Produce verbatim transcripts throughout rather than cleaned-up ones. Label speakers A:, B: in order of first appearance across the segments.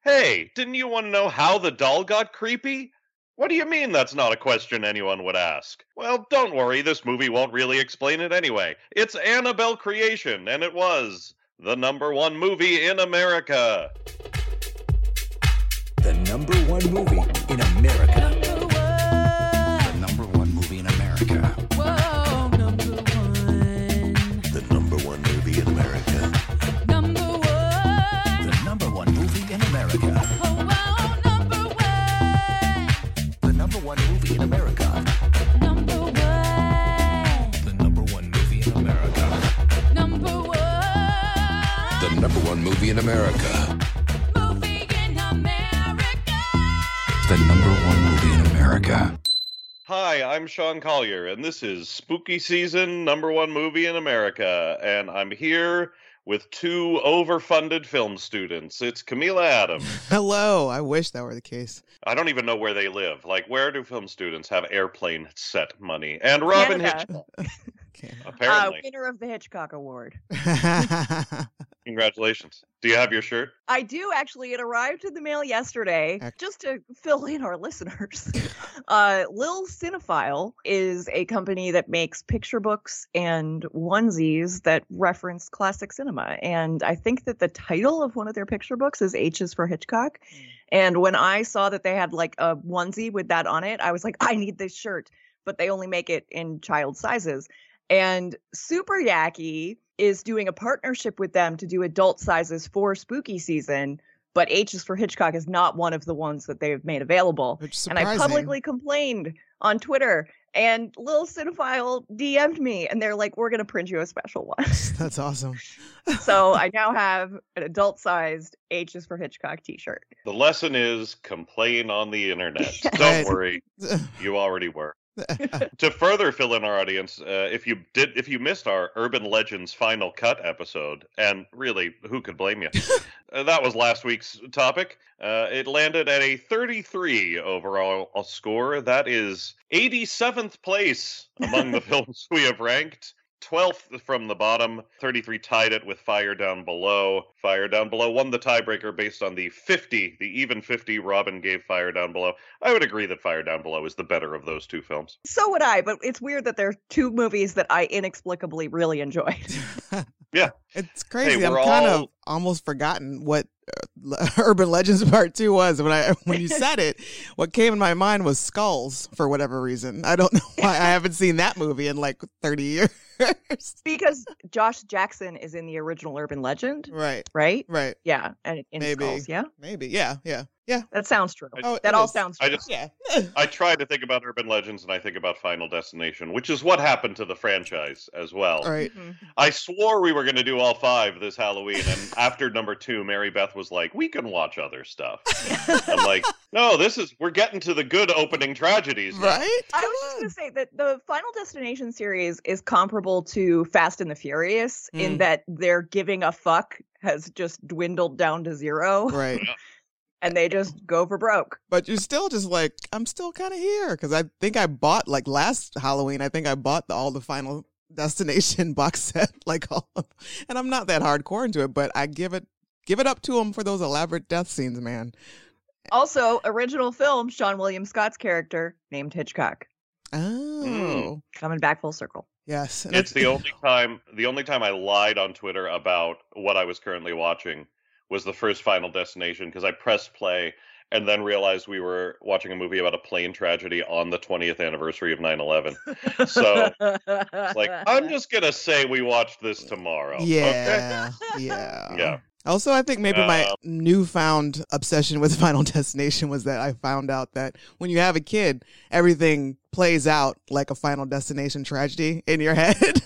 A: Hey, didn't you want to know how the doll got creepy? What do you mean that's not a question anyone would ask? Well, don't worry, this movie won't really explain it anyway. It's Annabelle Creation, and it was the number one movie in America.
B: The number one movie in America.
C: Number one.
B: The number one movie in America.
C: Whoa, number one.
B: The number one movie in America.
C: Number one.
B: The number one movie in America.
C: Oh, wow, number one.
B: The number one movie in America.
C: Number one.
B: The number one movie in America.
C: Number one.
B: The number one movie in America.
C: Movie in America.
B: The number one movie in America.
A: Hi, I'm Sean Collier, and this is Spooky Season, number one movie in America, and I'm here with two overfunded film students. It's Camila Adams.
D: Hello. I wish that were the case.
A: I don't even know where they live. Like, where do film students have airplane set money? And Robin
E: Canada.
A: Hitchcock,
D: Okay.
E: Uh,
A: apparently.
E: winner of the Hitchcock Award.
A: Congratulations. Do you have your shirt?
E: I do actually. It arrived in the mail yesterday.
D: Ec-
E: Just to fill in our listeners, uh, Lil Cinephile is a company that makes picture books and onesies that reference classic cinema. And I think that the title of one of their picture books is H is for Hitchcock. And when I saw that they had like a onesie with that on it, I was like, I need this shirt. But they only make it in child sizes. And Super Yaki is doing a partnership with them to do adult sizes for spooky season, but H is for Hitchcock is not one of the ones that they've made available.
D: Which is
E: And I
D: surprising.
E: publicly complained on Twitter, and Lil Cinephile D M'd me, and they're like, we're going to print you a special one.
D: That's awesome.
E: So I now have an adult-sized H is for Hitchcock t-shirt.
A: The lesson is complain on the internet.
E: Yes.
A: Don't worry, you already were. To further fill in our audience, uh, if you did, if you missed our Urban Legends Final Cut episode, and really, who could blame you? Uh, that was last week's topic. Uh, it landed at a thirty-three overall score. That is eighty-seventh place among the films we have ranked. twelfth from the bottom. thirty-three tied it with Fire Down Below. Fire Down Below won the tiebreaker based on the fifty, the even fifty Robin gave Fire Down Below. I would agree that Fire Down Below is the better of those two films.
E: So would I, but it's weird that there are two movies that I inexplicably really enjoyed.
A: Yeah.
D: It's crazy.
A: Hey,
D: I'm
A: we're
D: kind
A: all-
D: of almost forgotten what uh, Urban Legends Part Two was. When I when you said it, what came in my mind was Skulls for whatever reason. I don't know why. I haven't seen that movie in like thirty years.
E: Because Josh Jackson is in the original Urban Legend,
D: Right.
E: right?
D: Right.
E: Yeah, and in
D: Maybe.
E: Skulls, yeah?
D: Maybe. Yeah. Yeah. Yeah.
E: That sounds true.
A: Oh,
E: that
D: it
E: all
D: is.
E: sounds
A: I
E: true.
A: just
D: Yeah.
A: I try to think about Urban Legends and I think about Final Destination, which is what happened to the franchise as well.
D: All right.
E: Mhm.
A: I swore we were going to do all five this Halloween, and after number two, Mary Beth was like, "We can watch other stuff." I'm like, "No, this is we're getting to the good opening tragedies." now."
D: Right.
E: I
D: Come
E: was just
D: on.
E: going to say that the Final Destination series is comparable to Fast and the Furious in
D: Mm.
E: that their giving a fuck has just dwindled down to zero,
D: Right.
E: and they just go for broke.
D: But you're still just like, I'm still kind of here because I think I bought like last Halloween. I think I bought the, all the Final Destination box set, like all, of, and I'm not that hardcore into it, but I give it give it up to them for those elaborate death scenes, man.
E: Also, original film, Sean William Scott's character named Hitchcock.
D: Oh,
E: Coming back full circle.
D: yes. And
A: It's the only time the only time I lied on Twitter about what I was currently watching was the first Final Destination, because I pressed play and then realized we were watching a movie about a plane tragedy on the twentieth anniversary of nine eleven. So it's like, I'm just gonna say we watched this tomorrow. Okay?
D: yeah, yeah,
A: Yeah.
D: Also, I think maybe my
A: Um,
D: newfound obsession with Final Destination was that I found out that when you have a kid, everything plays out like a Final Destination tragedy in your head.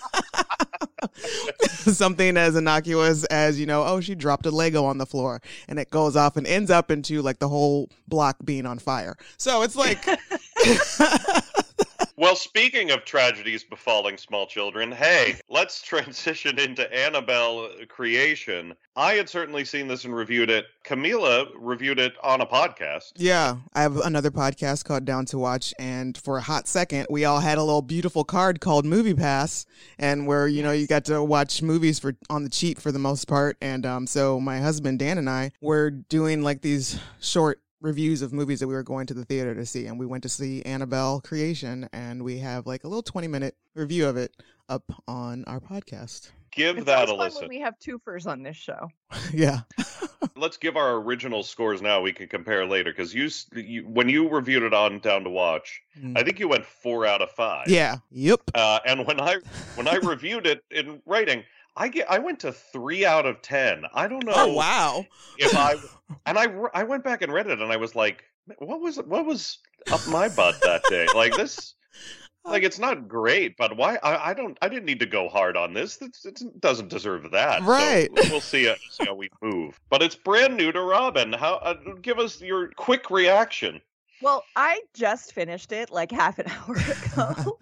D: Something as innocuous as, you know, oh, she dropped a Lego on the floor and it goes off and ends up into like the whole block being on fire. So it's like,
A: Well, speaking of tragedies befalling small children, hey, let's transition into Annabelle Creation. I had certainly seen this and reviewed it. Camila reviewed it on a podcast.
D: Yeah, I have another podcast called Down to Watch, and for a hot second, we all had a little beautiful card called Movie Pass, and where you know you got to watch movies for on the cheap for the most part. And um, so my husband Dan and I were doing like these short reviews of movies that we were going to the theater to see, and we went to see Annabelle Creation, and we have like a little twenty minute review of it up on our podcast.
A: Give
E: It's
A: that a
E: always fun
A: listen.
E: when we have twofers on this show.
D: Yeah.
A: Let's give our original scores now. We can compare later because you, s- you, when you reviewed it on Down to Watch,
D: Mm.
A: I think you went four out of five.
D: Yeah. Yep.
A: Uh, and when I when I reviewed it in writing, I get I went to three out of ten. I don't know
D: Oh wow.
A: if I and I re- I went back and read it and I was like, what was what was up my butt that day? Like this. Like it's not great, but why? I, I don't. I didn't need to go hard on this. It's, it's, it doesn't deserve that. So
D: Right.
A: we'll see, uh, see how we move. But it's brand new to Robin. How? Uh, give us your quick reaction.
E: Well, I just finished it like half an hour ago.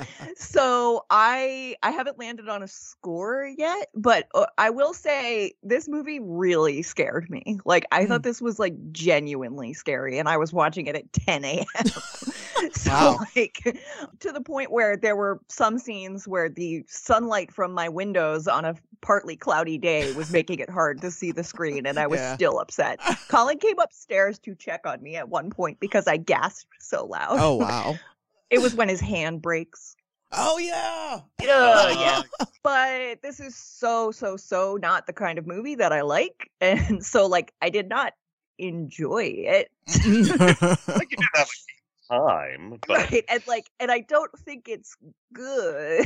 E: so I I haven't landed on a score yet, but uh, I will say this movie really scared me. Like I thought this was like genuinely scary, and I was watching it at ten a.m. so
D: Wow.
E: like to the point where there were some scenes where the sunlight from my windows on a partly cloudy day was making it hard to see the screen, and I was
D: Yeah.
E: still upset. Colin came upstairs to check on me at one point because I gasped so loud.
D: Oh wow.
E: It was when his hand breaks.
D: Oh yeah.
E: Uh, yeah. But this is so, so, so not the kind of movie that I like. And so, like, I did not enjoy it.
A: Like you didn't have a time, but
E: Right. And, like, and I don't think it's good.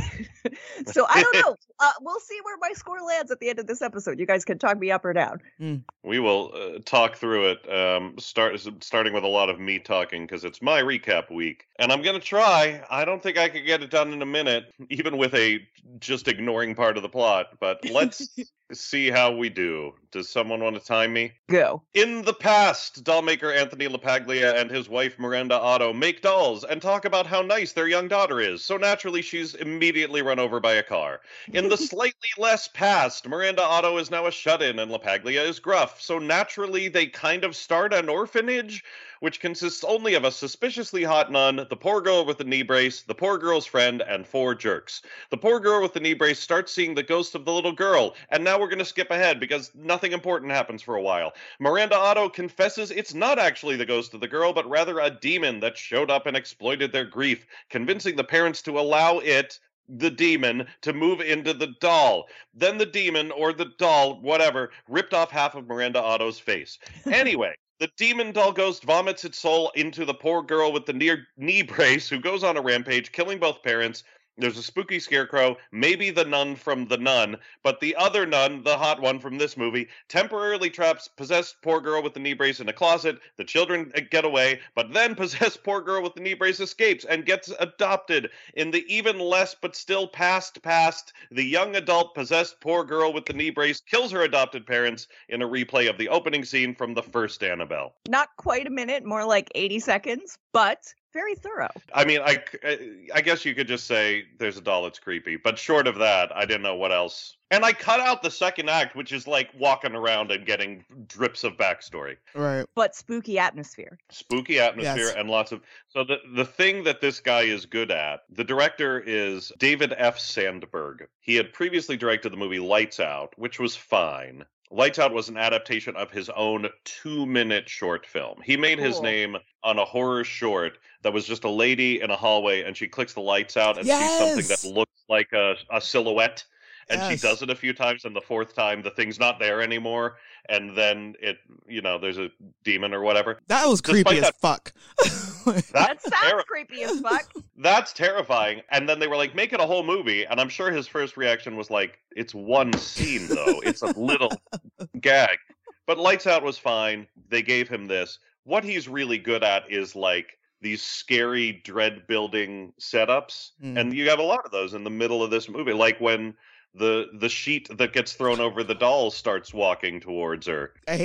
E: so I don't know. Uh, we'll see where my score lands at the end of this episode. You guys can talk me up or down.
A: we will uh, talk through it. Um, start starting with a lot of me talking because it's my recap week, and I'm gonna try. I don't think I could get it done in a minute, even with a just ignoring part of the plot. But let's see how we do. Does someone want to time me?
E: Go.
A: In the past, doll maker Anthony LaPaglia and his wife Miranda Otto make dolls and talk about how nice their young daughter is, so naturally she's immediately run over by a car. In the slightly less past, Miranda Otto is now a shut-in and LaPaglia is gruff, so naturally they kind of start an orphanage, which consists only of a suspiciously hot nun, the poor girl with the knee brace, the poor girl's friend, and four jerks. The poor girl with the knee brace starts seeing the ghost of the little girl, and now we're going to skip ahead because nothing important happens for a while. Miranda Otto confesses it's not actually the ghost of the girl, but rather a demon that showed up and exploited their grief, convincing the parents to allow it, the demon, to move into the doll. Then the demon, or the doll, whatever, ripped off half of Miranda Otto's face. Anyway, the demon doll ghost vomits its soul into the poor girl with the near knee brace, who goes on a rampage, killing both parents. There's a spooky scarecrow, maybe the nun from The Nun, but the other nun, the hot one from this movie, temporarily traps possessed poor girl with the knee brace in a closet. The children get away, but then possessed poor girl with the knee brace escapes and gets adopted. In the even less but still past past, the young adult possessed poor girl with the knee brace kills her adopted parents in a replay of the opening scene from the first Annabelle.
E: Not quite a minute, more like eighty seconds, but very thorough.
A: I mean, I, I guess you could just say there's a doll that's creepy, but short of that, I didn't know what else. And I cut out the second act, which is like walking around and getting drips of backstory.
D: Right.
E: But spooky atmosphere.
A: Spooky atmosphere
D: Yes.
A: and lots of... So the, the thing that this guy is good at, the director is David F. Sandberg. He had previously directed the movie Lights Out, which was fine. Lights Out was an adaptation of his own two-minute short film. He made his
E: Cool.
A: name on a horror short that was just a lady in a hallway, and she clicks the lights out and sees something
D: Yes!
A: that looks like a, a silhouette. And
D: Yes.
A: she does it a few times, and the fourth time, the thing's not there anymore. And then it, you know, there's a demon or whatever.
D: That was
A: Despite
D: creepy as
A: that-
D: fuck.
E: That
A: That's,
E: sounds
A: terri-
E: creepy as fuck.
A: that's terrifying. And then they were like, make it a whole movie. And I'm sure his first reaction was like, it's one scene, though. It's a little gag. But Lights Out was fine. They gave him this. What he's really good at is like these scary dread building setups.
D: Mm.
A: And you have a lot of those in the middle of this movie. Like when the the sheet that gets thrown over the doll starts walking towards her.
D: I hate it.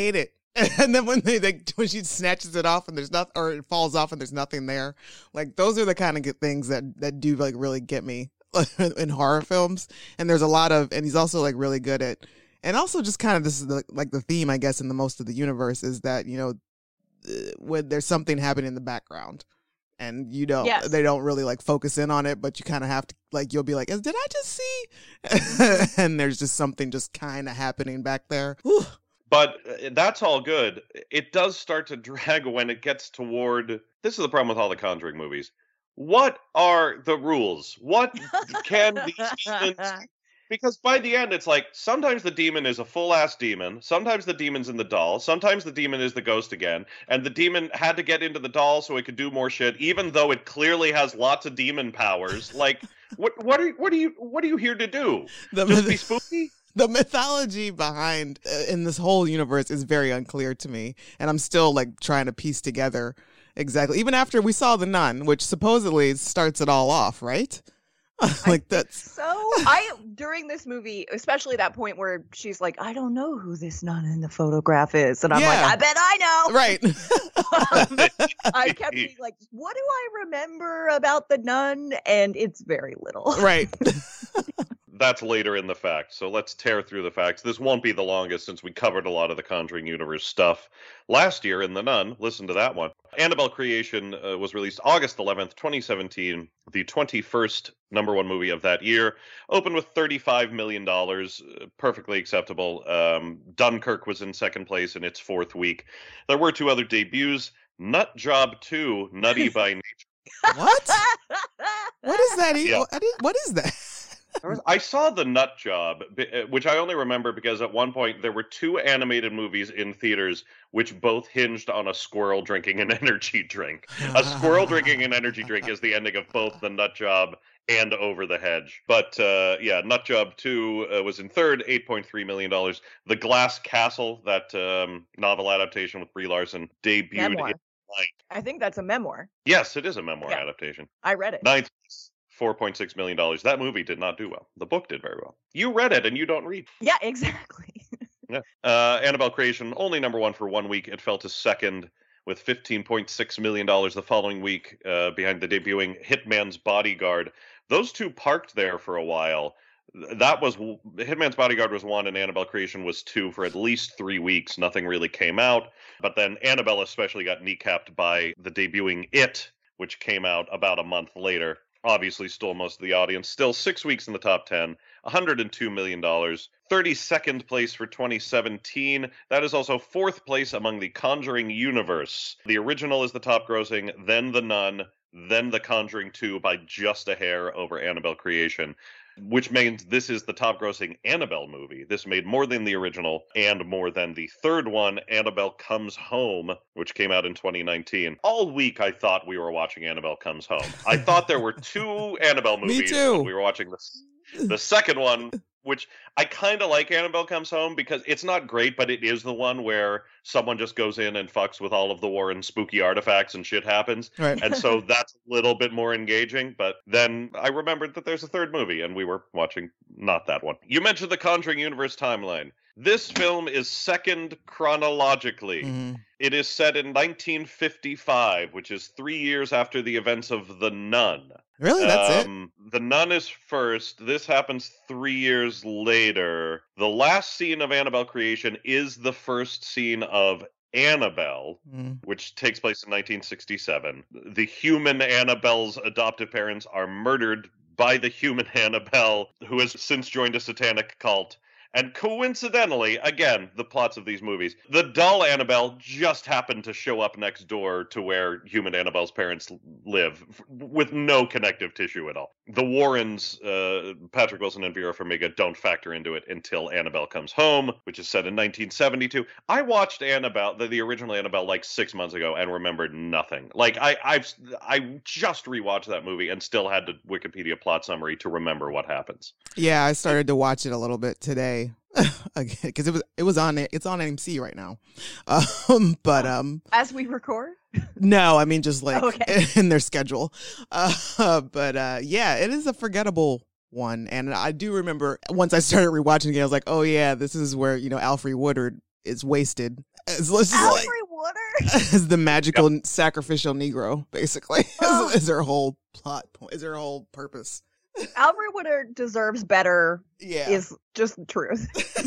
D: And then when they, they when she snatches it off and there's nothing, or it falls off and there's nothing there, like those are the kind of good things that that do like really get me in horror films. And there's a lot of, and he's also like really good at, and also just kind of this is the, like the theme I guess in the most of the universe is that, you know, uh, when there's something happening in the background. And you don't,
E: Yes.
D: they don't really like focus in on it, but you kind of have to, like, you'll be like, did I just see? And there's just something just kind of happening back there. Whew.
A: But uh, that's all good. It does start to drag when it gets toward. This is the problem with all the Conjuring movies. What are the rules? What can these demons? Because by the end, it's like sometimes the demon is a full ass demon. Sometimes the demon's in the doll. Sometimes the demon is the ghost again. And the demon had to get into the doll so it could do more shit, even though it clearly has lots of demon powers. Like, what? What are? What are you? What are you here to do?
D: The,
A: Just be spooky?
D: the mythology behind uh, in this whole universe is very unclear to me, and I'm still like trying to piece together exactly. Even after we saw The Nun, which supposedly starts it all off, right? Like that's
E: So I during this movie, especially that point where she's like, I don't know who this nun in the photograph is, and I'm
D: Yeah.
E: like, I bet I know.
D: right.
E: Um, I kept being like, what do I remember about the nun? And it's very little.
D: Right.
A: That's later in the facts, so let's tear through the facts. This won't be the longest since we covered a lot of the Conjuring universe stuff last year in The Nun. Listen to that one. Annabelle Creation uh, was released August eleventh, twenty seventeen, the twenty-first number one movie of that year. Opened with thirty-five million dollars, uh, perfectly acceptable. Um, Dunkirk was in second place in its fourth week. There were two other debuts. Nut Job two, Nutty by Nature.
D: What? What is that? e-
A: Yeah.
D: I didn't- What is that?
A: I saw The Nut Job, b- uh, which I only remember because at one point there were two animated movies in theaters which both hinged on a squirrel drinking an energy drink. A squirrel drinking an energy drink is the ending of both The Nut Job and Over the Hedge. But uh, yeah, Nut Job two uh, was in third, eight point three million dollars. The Glass Castle, that um, novel adaptation with Brie Larson, debuted
E: Memoir.
A: in ninth.
E: I think that's a memoir.
A: Yes, it is a memoir
E: Yeah.
A: adaptation.
E: I read it.
A: Ninth, four point six million dollars. That movie did not do well. The book did very well. You read it and you don't read.
E: Yeah, exactly.
A: Yeah. Uh, Annabelle Creation, only number one for one week. It fell to second with fifteen point six million dollars the following week uh, behind the debuting Hitman's Bodyguard. Those two parked there for a while. That was Hitman's Bodyguard was one and Annabelle Creation was two for at least three weeks. Nothing really came out. But then Annabelle especially got kneecapped by the debuting It, which came out about a month later. Obviously stole most of the audience. Still six weeks in the top ten, one hundred two million dollars. thirty-second place for twenty seventeen. That is also fourth place among the Conjuring universe. The original is the top grossing, then The Nun, then The Conjuring two by just a hair over Annabelle Creation, which means this is the top grossing Annabelle movie. This made more than the original and more than the third one, Annabelle Comes Home, which came out in twenty nineteen. All week I thought we were watching Annabelle Comes Home. I thought there were two Annabelle
D: Me
A: movies.
D: too.
A: And we were watching this. The second one, which I kind of like Annabelle Comes Home because it's not great, but it is the one where someone just goes in and fucks with all of the Warren spooky artifacts and shit happens.
D: Right.
A: And so that's a little bit more engaging. But then I remembered that there's a third movie and we were watching not that one. You mentioned the Conjuring universe timeline. This film is second chronologically.
D: Mhm.
A: It is set in nineteen fifty-five, which is three years after the events of The Nun.
D: Really? That's it?
A: Um, The Nun is first. This happens three years later. The last scene of Annabelle Creation is the first scene of Annabelle,
D: Mm.
A: which takes place in nineteen sixty-seven. The human Annabelle's adoptive parents are murdered by the human Annabelle, who has since joined a satanic cult. And coincidentally, again, the plots of these movies, the doll Annabelle just happened to show up next door to where human Annabelle's parents live, f- with no connective tissue at all. The Warrens, uh, Patrick Wilson and Vera Farmiga, don't factor into it until Annabelle Comes Home, which is set in nineteen seventy-two. I watched Annabelle, the, the original Annabelle, like six months ago and remembered nothing. Like, I, I've I just rewatched that movie and still had the Wikipedia plot summary to remember what happens.
D: Yeah, I started to watch it a little bit today. Again, because it was it was on it's on A M C right now, um, but um,
E: As we record.
D: no, I mean just like
E: Okay.
D: in their schedule. Uh, but uh, yeah, it is a forgettable one, and I do remember once I started rewatching it, I was like, oh yeah, this is where you know Alfre Woodard is wasted It's just like
E: Alfred Woodard.
D: as the magical sacrificial Negro, basically,
E: Oh.
D: is, is her whole plot point, is her whole purpose.
E: Alfred Woodard deserves better.
D: Yeah.
E: Is just the truth.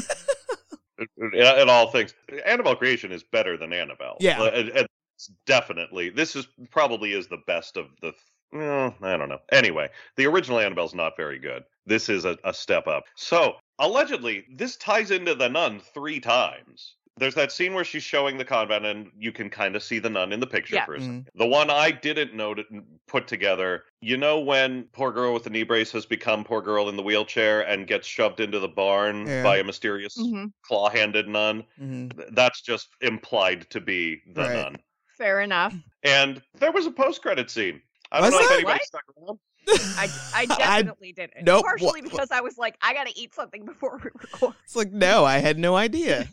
A: in, in all things, Annabelle Creation is better than Annabelle.
D: Yeah.
A: Uh, and- and it's definitely. This is probably is the best of the. Well, I don't know. Anyway, the original Annabelle's not very good. This is a, a step up. So allegedly, this ties into The Nun three times. There's that scene where she's showing the convent, and you can kind of see the nun in the picture
E: Yeah.
A: for a
D: Mhm.
A: second. The one I didn't know to put together, you know, when poor girl with the knee brace has become poor girl in the wheelchair and gets shoved into the barn
D: Yeah.
A: by a mysterious
E: hmm
A: claw-handed nun.
D: Mhm.
A: Th- That's just implied to be the
D: Right.
A: nun.
E: Fair enough.
A: And there was a post-credit scene. I don't
D: Was
A: know if
D: there?
A: anybody
E: What?
A: stuck around.
E: I, I definitely didn't.
D: nope.
E: Partially
D: Wha-
E: because I was like, I gotta eat something before we record.
D: It's like, no, I had no idea.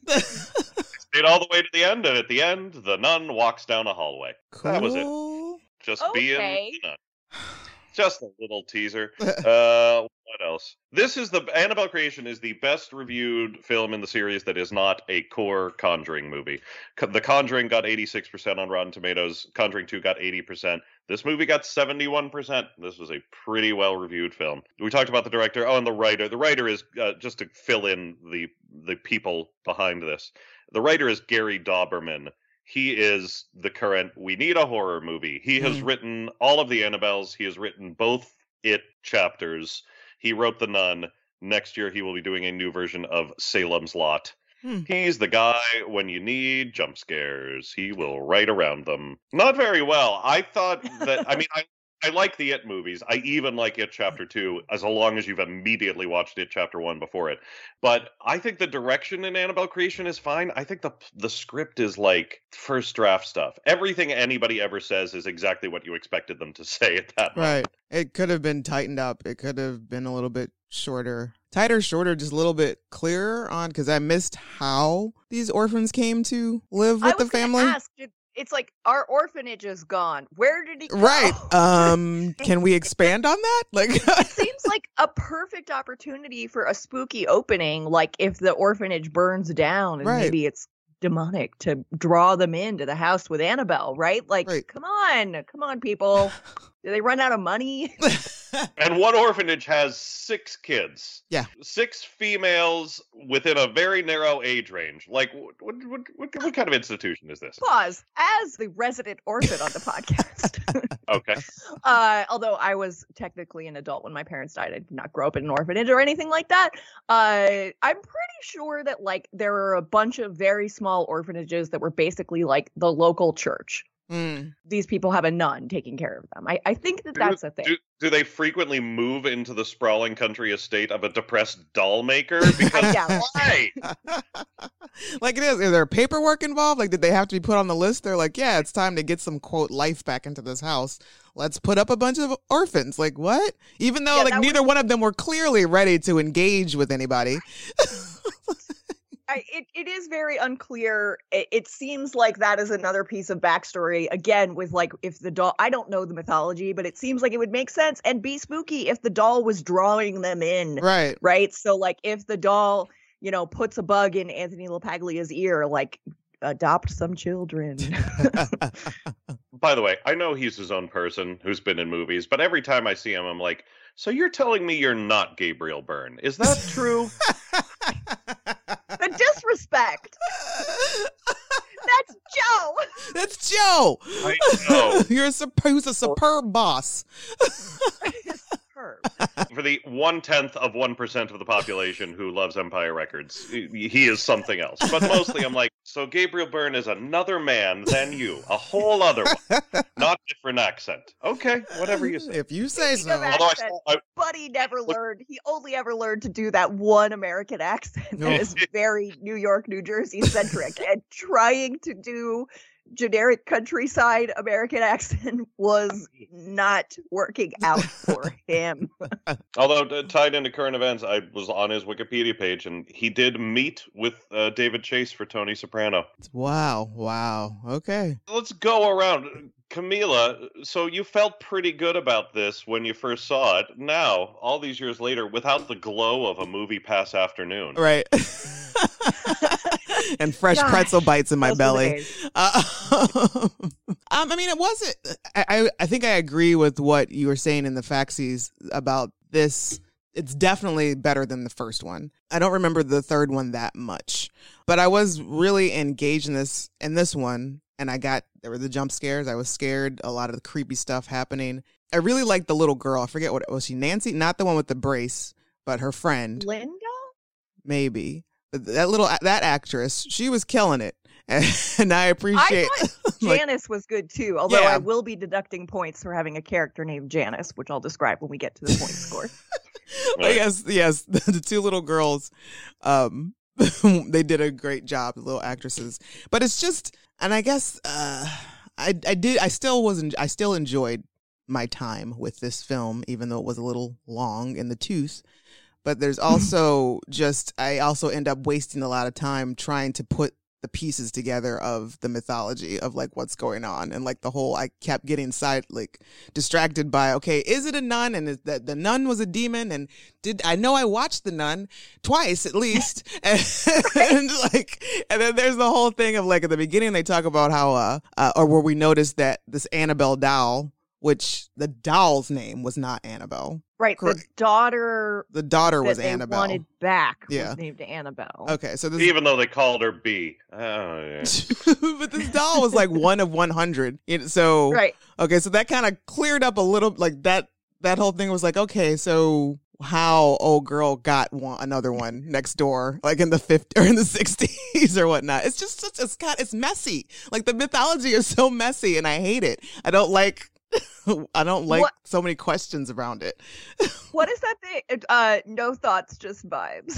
A: Stayed all the way to the end, and at the end, the nun walks down a hallway.
D: Cool.
A: That was it. Just being
E: Okay.
A: the nun. Just a little teaser. Uh, what else? This is the Annabelle Creation is the best reviewed film in the series that is not a core Conjuring movie. Co- The Conjuring got eighty-six percent on Rotten Tomatoes. Conjuring two got eighty percent. This movie got seventy-one percent. This was a pretty well reviewed film. We talked about the director. Oh, and the writer. The writer is uh, just to fill in the the people behind this. The writer is Gary Dauberman. He is the current We Need a Horror Movie. He has
D: Mm.
A: written all of the Annabelles. He has written both It chapters. He wrote The Nun. Next year, he will be doing a new version of Salem's Lot.
D: Hmm.
A: He's the guy when you need jump scares. He will write around them. Not very well. I thought that, I mean, I, I like the It movies. I even like It Chapter two, as long as you've immediately watched It Chapter one before it. But I think the direction in Annabelle Creation is fine. I think the the script is like first draft stuff. Everything anybody ever says is exactly what you expected them to say at that moment.
D: Right. It could have been tightened up. It could have been a little bit shorter. Tighter, shorter, just a little bit clearer on, because I missed how these orphans came to live
E: I
D: with
E: was
D: the
E: gonna
D: family.
E: ask, did- it's like our orphanage is gone. Where did he go?
D: Right. Um, can we expand on that? Like,
E: It seems like a perfect opportunity for a spooky opening. Like if the orphanage burns down and
D: Right.
E: maybe it's demonic to draw them into the house with Annabelle, right? Like,
D: Right.
E: come on, come on, people. Do they run out of money?
A: And one orphanage has six kids.
D: Yeah.
A: Six females within a very narrow age range. Like, what, what, what, what, what kind of institution is this?
E: Pause. As the resident orphan on the podcast.
A: Okay.
E: Uh, although I was technically an adult when my parents died, I did not grow up in an orphanage or anything like that. Uh, I'm pretty sure that like there are a bunch of very small orphanages that were basically like the local church.
D: Mm.
E: These people have a nun taking care of them. I, I think that that's a thing.
A: Do, do they frequently move into the sprawling country estate of a depressed doll maker? Because
E: doubt.
A: why?
D: Like it is. Is there paperwork involved? Like, did they have to be put on the list? They're like, yeah, it's time to get some quote life back into this house. Let's put up a bunch of orphans. Like what? Even though
E: Yeah,
D: like
E: that
D: neither one of them were clearly ready to engage with anybody.
E: I, it, it is very unclear. It, it seems like that is another piece of backstory. Again, with like if the doll, I don't know the mythology, but it seems like it would make sense and be spooky if the doll was drawing them in.
D: Right.
E: Right. So like if the doll, you know, puts a bug in Anthony LaPaglia's ear, like adopt some children.
A: By the way, I know he's his own person who's been in movies, but every time I see him, I'm like, so you're telling me you're not Gabriel Byrne? Is that true?
E: The disrespect. That's Joe.
D: That's Joe.
A: I know.
D: You're a sup- who's a superb boss.
E: Superb.
A: For the one tenth of one percent of the population who loves Empire Records, he he is something else. But mostly, I'm like, so Gabriel Byrne is another man than you, a whole other one, not different accent. Okay, whatever you say.
D: If you say
E: Speaking of
D: so.
A: Although I,
E: accent,
A: saw, I
E: But he never learned. He only ever learned to do that one American accent
D: No.
E: that is very New York, New Jersey centric. And trying to do generic countryside American accent was not working out for him.
A: although uh, tied into current events, I was on his Wikipedia page, and he did meet with uh, David Chase for Tony Soprano.
D: Wow. Wow. Okay.
A: Let's go around. Camila, so you felt pretty good about this when you first saw it. Now, all these years later, without the glow of a movie pass afternoon.
D: Right. and fresh
E: Gosh,
D: pretzel bites in my
E: those were the
D: belly.
E: days.
D: Uh, um, I mean, it wasn't. I, I I think I agree with what you were saying in the Faxies about this. It's definitely better than the first one. I don't remember the third one that much, but I was really engaged in this in this one, and I got there were the jump scares. I was scared. A lot of the creepy stuff happening. I really liked the little girl. I forget what was she. Nancy, not the one with the brace, but her friend.
E: Linda?
D: Maybe that little that actress. She was killing it, and I appreciate.
E: I thought
D: like,
E: Janice was good too, although
D: Yeah.
E: I will be deducting points for having a character named Janice, which I'll describe when we get to the point score.
D: But yes, yes, the, the two little girls, um, they did a great job, the little actresses. But it's just, and I guess uh, I, I did, I still wasn't, I still enjoyed my time with this film, even though it was a little long in the tooth. But there's also just, I also end up wasting a lot of time trying to put the pieces together of the mythology of like what's going on, and like the whole, I kept getting side like distracted by, okay, is it a nun, and is that the nun was a demon, and did I know I watched the nun twice at least, and, and like, and then there's the whole thing of like at the beginning they talk about how uh, uh or where we noticed that this Annabelle doll, which the doll's name was not Annabelle.
E: Right,
D: Correct.
E: the daughter
D: The daughter
E: that
D: was
E: they
D: Annabelle.
E: wanted back
D: Yeah.
E: was named Annabelle.
D: Okay, so this
A: Even though they called her B. Oh, yeah.
D: but this doll was like one of one hundred. You know, so
E: Right.
D: okay, so that kind of cleared up a little, like that that whole thing was like, okay, so how old girl got one another one next door, like in the fifties or in the sixties or whatnot. It's just such, it's kind it's messy. Like the mythology is so messy, and I hate it. I don't like I don't like
E: What-
D: so many questions around it.
E: What is that thing? Uh, no thoughts, just vibes.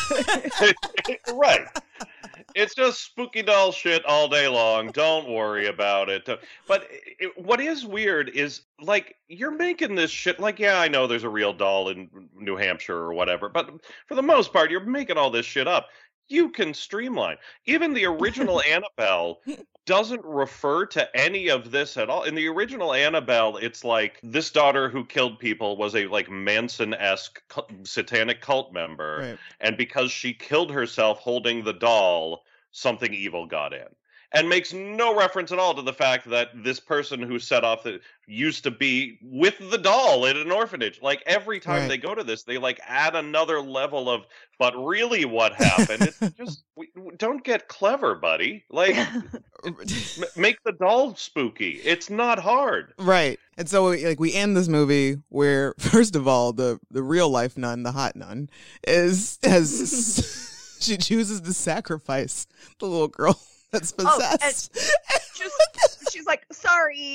A: Right. It's just spooky doll shit all day long. Don't worry about it. But it, what is weird is, like, you're making this shit. Like, yeah, I know there's a real doll in New Hampshire or whatever, but for the most part, you're making all this shit up. You can streamline. Even the original Annabelle doesn't refer to any of this at all. In the original Annabelle, it's like this daughter who killed people was a like Manson-esque cu- satanic cult member.
D: Right.
A: And because she killed herself holding the doll, something evil got in. And makes no reference at all to the fact that this person who set off the used to be with the doll in an orphanage. Like every time
D: Right.
A: they go to this, they like add another level of, but really what happened? It's just, we, we- don't get clever, buddy. Like, m- make the doll spooky. It's not hard.
D: Right. And so like we end this movie where first of all the the real life nun, the hot nun, is has she chooses to sacrifice the little girl that's
E: Oh, and-
D: possessed.
E: Just, she's like, sorry.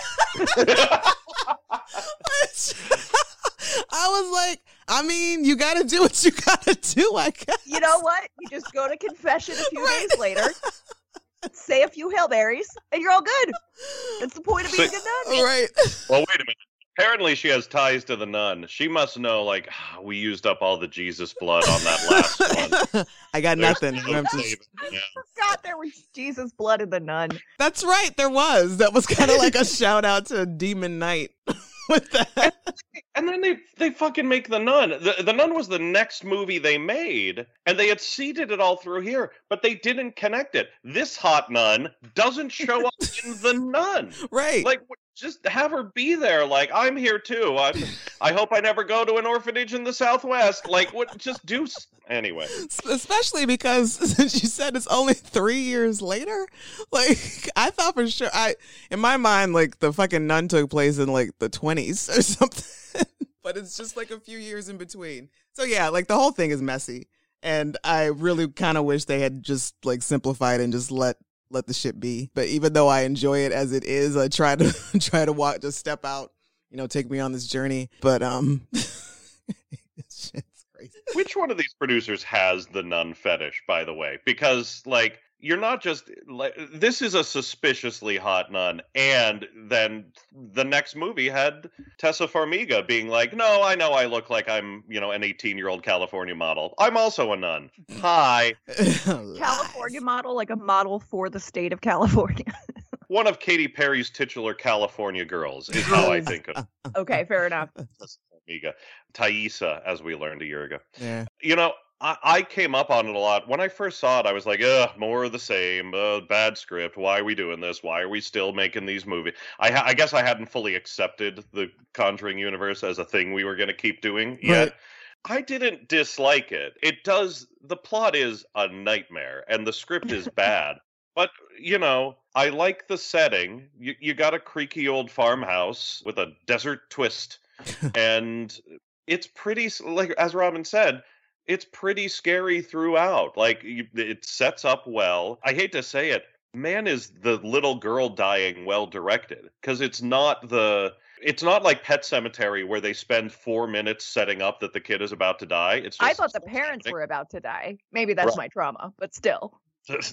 D: I was like, I mean, you got to do what you got to do, I guess.
E: You know what? You just go to confession a few
D: Right.
E: days later, say a few Hail Marys, and you're all good. That's the point of being a good nun.
D: Right.
A: Well, wait a minute. Apparently, she has ties to the nun. She must know, like, "Ah, we used up all the Jesus blood on that last one.
D: I got
A: There's
D: nothing.
A: no
D: I'm just-
A: saving it now."
E: Forgot there was Jesus blood in the nun.
D: That's right. There was. That was kind of like a shout out to Demon Knight with that.
A: And then they they fucking make The Nun. The, the Nun was the next movie they made, and they had seeded it all through here, but they didn't connect it. This hot nun doesn't show up in The Nun.
D: Right.
A: Like, w- just have her be there. Like, I'm here too. I, I hope I never go to an orphanage in the Southwest. Like, what? Just do. s- Anyway.
D: Especially because she said it's only three years later. Like I thought for sure. I in my mind, like the fucking nun took place in like the twenties or something. But it's just like a few years in between. So yeah, like the whole thing is messy, and I really kind of wish they had just like simplified and just let let the shit be. But even though I enjoy it as it is, I try to try to walk, just step out, you know, take me on this journey. But um, it's shit's crazy.
A: Which one of these producers has the nun fetish, by the way? Because, like, you're not just like, this is a suspiciously hot nun, and then the next movie had Tessa Farmiga being like, "No, I know I look like I'm, you know, an eighteen-year-old California model. I'm also a nun. Hi."
E: California model, like a model for the state of California.
A: One of Katy Perry's titular California girls is how I think of
E: Okay, fair enough.
A: Tessa Farmiga. Thaisa, as we learned a year ago.
D: Yeah.
A: You know, I, I came up on it a lot. When I first saw it, I was like, ugh, more of the same. Uh, bad script. Why are we doing this? Why are we still making these movies? I, ha- I guess I hadn't fully accepted the Conjuring universe as a thing we were going to keep doing yet.
D: Right.
A: I didn't dislike it. It does, the plot is a nightmare, and the script is bad. But, you know, I like the setting. You, you got a creaky old farmhouse with a desert twist, and it's pretty, s- like, as Robin said, it's pretty scary throughout. Like, you, it sets up well. I hate to say it, man, is the little girl dying well directed, because it's not the... It's not like Pet Cemetery where they spend four minutes setting up that the kid is about to die. It's just
E: I thought the parents were about to die. Maybe that's
A: Right.
E: my trauma, but still.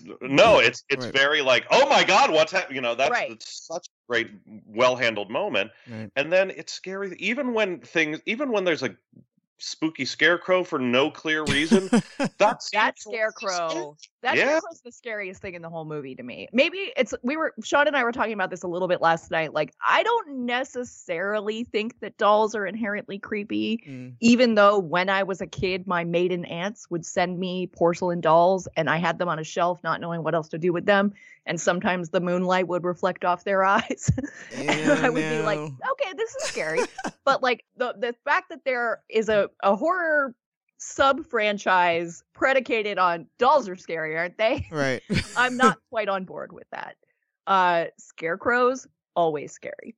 A: no, it's it's
D: Right.
A: very like, oh my god, what's happening? You know, that's,
E: Right.
A: that's such a great, well handled moment.
D: Right.
A: And then it's scary, even when things, even when there's a spooky scarecrow for no clear reason. That's
E: That scarecrow. That
A: Yeah.
E: scarecrow's the scariest thing in the whole movie to me. Maybe it's we were Sean and I were talking about this a little bit last night. Like, I don't necessarily think that dolls are inherently creepy,
D: Mm.
E: even though when I was a kid, my maiden aunts would send me porcelain dolls and I had them on a shelf, not knowing what else to do with them. And sometimes the moonlight would reflect off their eyes. and I would be like,
D: no.
E: okay, this is scary. But like the the fact that there is a, a horror sub franchise predicated on dolls are scary, aren't they?
D: Right.
E: I'm not quite on board with that. Uh scarecrows, always scary.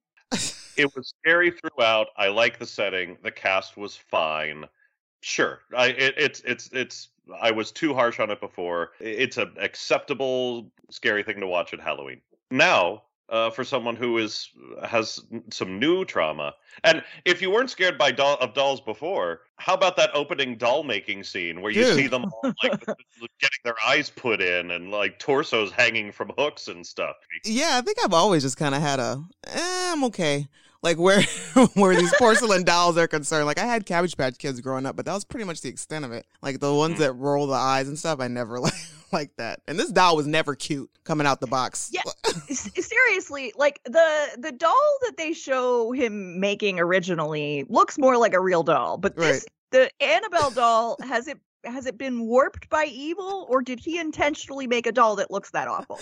A: It was scary throughout. I like the setting. The cast was fine. Sure, I it, it's it's it's. I was too harsh on it before. It's an acceptable scary thing to watch at Halloween. Now, uh, for someone who is has some new trauma, and if you weren't scared by doll, of dolls before, how about that opening doll making scene where you
D: Dude.
A: see them all like getting their eyes put in and like torsos hanging from hooks and stuff?
D: Yeah, I think I've always just kind of had a, eh, I'm okay. Like where where these porcelain dolls are concerned. Like I had Cabbage Patch Kids growing up, but that was pretty much the extent of it. Like the ones that roll the eyes and stuff, I never like like that. And this doll was never cute coming out the box.
E: Yeah. S- Seriously, like the the doll that they show him making originally looks more like a real doll, but this the Annabelle doll has it has it been warped by evil, or did he intentionally make a doll that looks that awful?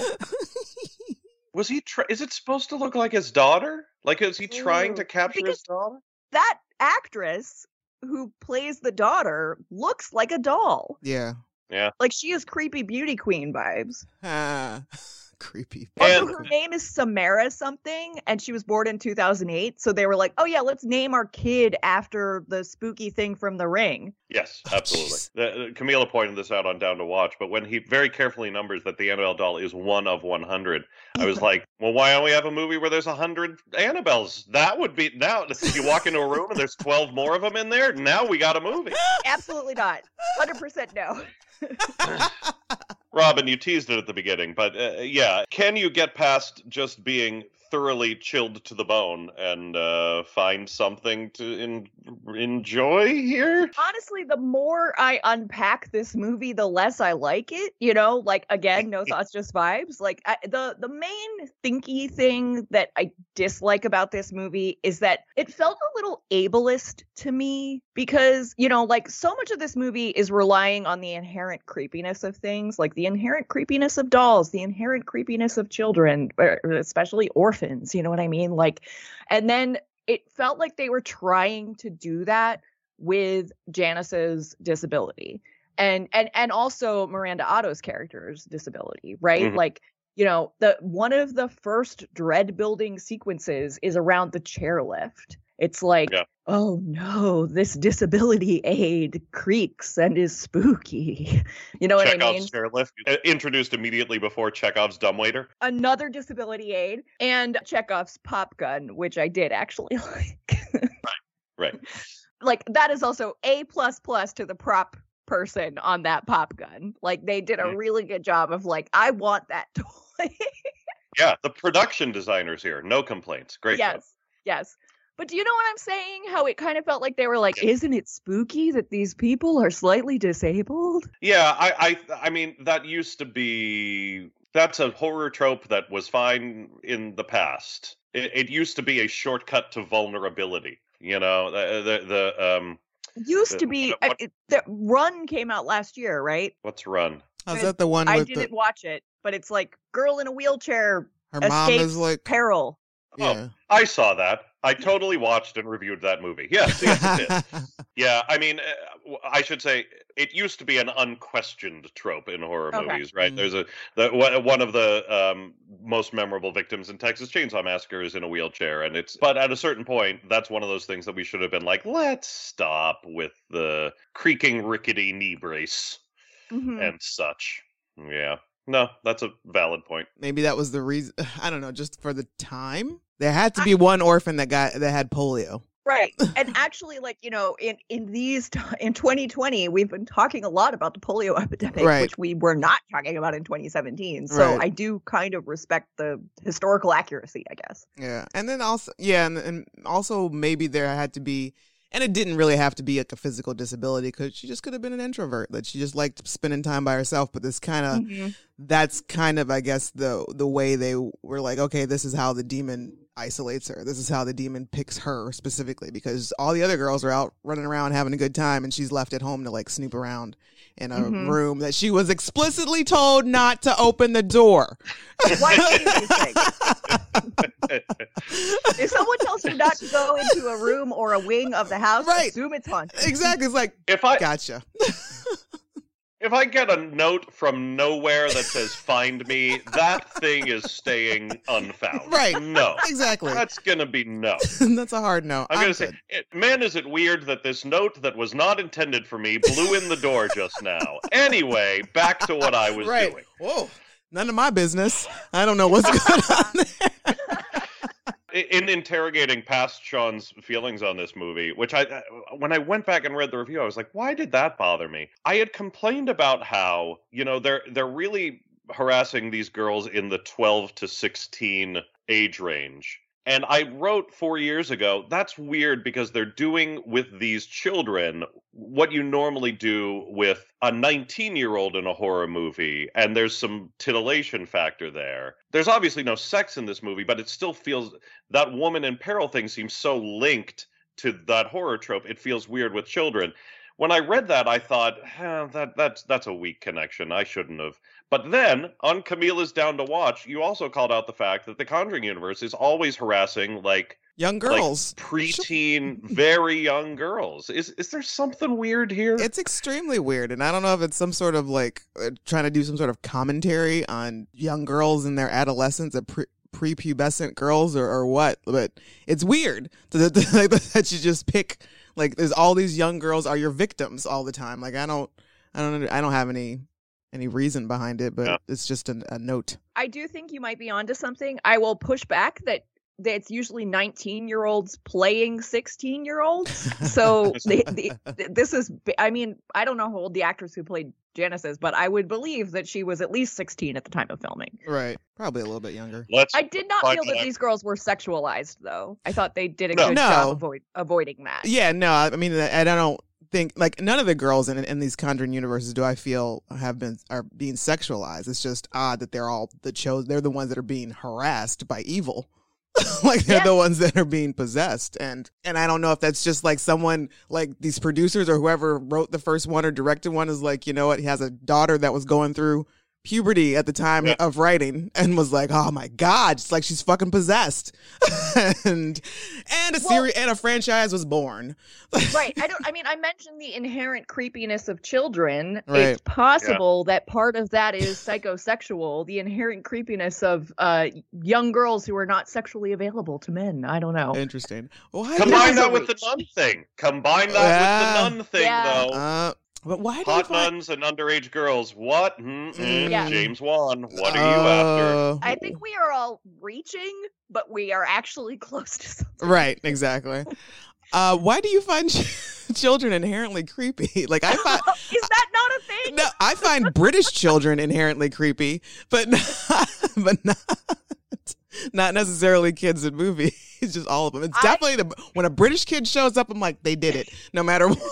A: Was he? Try- is it supposed to look like his daughter? Like, is he trying to
E: Ooh,
A: capture
E: because-
A: his daughter?
E: That actress who plays the daughter looks like a doll.
D: Yeah.
E: Like she has creepy beauty queen vibes.
D: Ah, creepy.
E: Also,
A: And-
E: her name is Samara something, and she was born in two thousand eight. So they were like, "Oh yeah, let's name our kid after the spooky thing from The Ring."
A: Yes,
D: Oh,
A: absolutely.
D: jeez.
A: The- uh, Camila pointed this out on Down to Watch, but when he very carefully numbers that the Annabelle doll is one of one hundred, I was like, well, why don't we have a movie where there's one hundred Annabelles? That would be, now, you walk into a room and there's twelve more of them in there, now we got a movie.
E: Absolutely not. one hundred percent no.
A: Robin, you teased it at the beginning, but uh, yeah, can you get past just being thoroughly chilled to the bone and uh, find something to en- enjoy here?
E: Honestly, the more I unpack this movie, the less I like it. You know, like again, no thoughts, just vibes. Like I, the the main thinky thing that I dislike about this movie is that it felt a little ableist to me because, you know, like so much of this movie is relying on the inherent creepiness of things, like the inherent creepiness of dolls, the inherent creepiness of children, er, especially orphans. You know what I mean? Like, and then it felt like they were trying to do that with Janice's disability and and and also Miranda Otto's character's disability, right?
A: Mhm.
E: Like, you know, the one of the first dread building sequences is around the chairlift. It's like,
A: Yeah.
E: oh no, this disability aid creaks and is spooky. You know what I mean?
A: Chekhov's chairlift, uh, introduced immediately before Chekhov's dumbwaiter.
E: Another disability aid and Chekhov's pop gun, which I did actually like.
A: Right.
E: Like that is also a plus plus to the prop person on that pop gun. Like they did a
A: Mhm.
E: really good job of like, I want that toy.
A: Yeah, the production designers here, no complaints. Great job.
E: Yes, yes. But do you know what I'm saying? How it kind of felt like they were like,
A: Yeah.
E: isn't it spooky that these people are slightly disabled?
A: Yeah, I, I, I mean, that used to be. That's a horror trope that was fine in the past. It, it used to be a shortcut to vulnerability. You know, the the, the um,
E: used to be.
A: What-
E: I-
A: what-
E: it, the Run came out last year, right?
A: What's Run?
D: Oh, is that the one
E: I
D: with
E: didn't
D: the,
E: watch it, but it's like girl in a wheelchair
D: her mom
E: escapes
D: is like,
E: peril.
D: yeah.
A: I saw that. I totally watched and reviewed that movie. Yes, yes, it did. Yeah, I mean, uh, I should say it used to be an unquestioned trope in horror
E: Okay.
A: movies, right?
D: Mm.
A: There's a the, one one of the um, most memorable victims in Texas Chainsaw Massacre is in a wheelchair, and it's. But at a certain point, that's one of those things that we should have been like, let's stop with the creaking, rickety knee brace
E: Mhm.
A: and such. Yeah, no, that's a valid point.
D: Maybe that was the reason. I don't know. Just for the time, there had to be one orphan that got that had polio.
E: Right. And actually, like, you know, in, in these, t- in twenty twenty, we've been talking a lot about the polio epidemic,
D: Right.
E: which we were not talking about in twenty seventeen. So
D: Right.
E: I do kind of respect the historical accuracy, I guess.
D: Yeah, and then also, yeah, and, and also maybe there had to be, and it didn't really have to be like a physical disability because she just could have been an introvert that she just liked spending time by herself. But this kind of,
E: Mhm.
D: that's kind of, I guess, the the way they were like, okay, this is how the demon isolates her. This is how the demon picks her specifically because all the other girls are out running around having a good time, and she's left at home to like snoop around in a
E: Mhm.
D: room that she was explicitly told not to open the door.
E: Why do these things? If someone tells you not to go into a room or a wing of the house,
D: Right.
E: assume it's haunted.
D: Exactly. It's like,
A: If I
D: gotcha.
A: if I get a note from nowhere that says "find me," that thing is staying unfound.
D: Right.
A: No.
D: Exactly.
A: That's gonna be no.
D: That's a hard no.
A: I'm
D: I'm
A: gonna say,
D: good.
A: it, man, is it weird that this note that was not intended for me blew in the door just now? Anyway, back to what I was
D: Right.
A: doing.
D: Whoa. None of my business. I don't know what's going on there.
A: I- In interrogating past Sean's feelings on this movie, which I, uh, when I went back and read the review, I was like, why did that bother me? I had complained about how, you know, they're they're really harassing these girls in the twelve to sixteen age range. And I wrote four years ago, that's weird because they're doing with these children what you normally do with a nineteen-year-old in a horror movie, and there's some titillation factor there. There's obviously no sex in this movie, but it still feels that woman in peril thing seems so linked to that horror trope. It feels weird with children. When I read that, I thought, eh, that that's that's a weak connection. I shouldn't have. But then, on Camila's Down to Watch, you also called out the fact that the Conjuring universe is always harassing, like,
D: Young girls.
A: like preteen, very young girls. Is is there something weird here?
D: It's extremely weird, and I don't know if it's some sort of like uh, trying to do some sort of commentary on young girls in their adolescence, a pre- prepubescent girls, or, or what. But it's weird that, that, that you just pick like there's all these young girls are your victims all the time. Like I don't, I don't, I don't have any any reason behind it, but
A: Yeah.
D: it's just a, a note.
E: I do think you might be onto something. I will push back that that it's usually nineteen year olds playing sixteen year olds. So the, the, this is, I mean, I don't know how old the actress who played Janice is, but I would believe that she was at least sixteen at the time of filming.
D: Right, probably a little bit younger.
A: Let's
E: I did not
A: Find
E: feel that
A: that-
E: these girls were sexualized, though. I thought they did a
A: No.
E: good
D: No.
E: job avoid, avoiding that.
D: Yeah, no, I mean, and I don't think like none of the girls in in these Conjuring universes do I feel have been are being sexualized. It's just odd that they're all the chose. They're the ones that are being harassed by evil. Like they're
E: Yeah.
D: the ones that are being possessed, and and I don't know if that's just like someone like these producers or whoever wrote the first one or directed one is like, you know what, he has a daughter that was going through puberty at the time
A: Yeah.
D: of writing and was like, oh my god, it's like she's fucking possessed, and and a
E: Well-
D: series and a franchise was born.
E: Right. I don't I mean I mentioned the inherent creepiness of children.
D: Right.
E: It's possible that part of that is psychosexual, the inherent creepiness of uh young girls who are not sexually available to men. I don't know.
D: Interesting. Why do
A: combine
E: is
A: that
E: a
A: with the
E: reach.
A: nun thing. Combine that
D: Yeah.
A: with the nun thing,
E: Yeah.
A: though.
D: uh, but why do you
A: Hot
D: find
A: nuns and underage girls. What? Mm-mm.
D: Mm.
E: Yeah.
A: James Wan. What are you after?
D: Uh,
E: I think we are all reaching, but we are actually close to something.
D: right, exactly. Uh, why do you find ch- children inherently creepy? Like I find
E: Is that not a thing?
D: no, I find British children inherently creepy, but not, but not not necessarily kids in movies. It's just all of them. It's
E: I-
D: definitely the when a British kid shows up, I'm like, they did it, no matter what.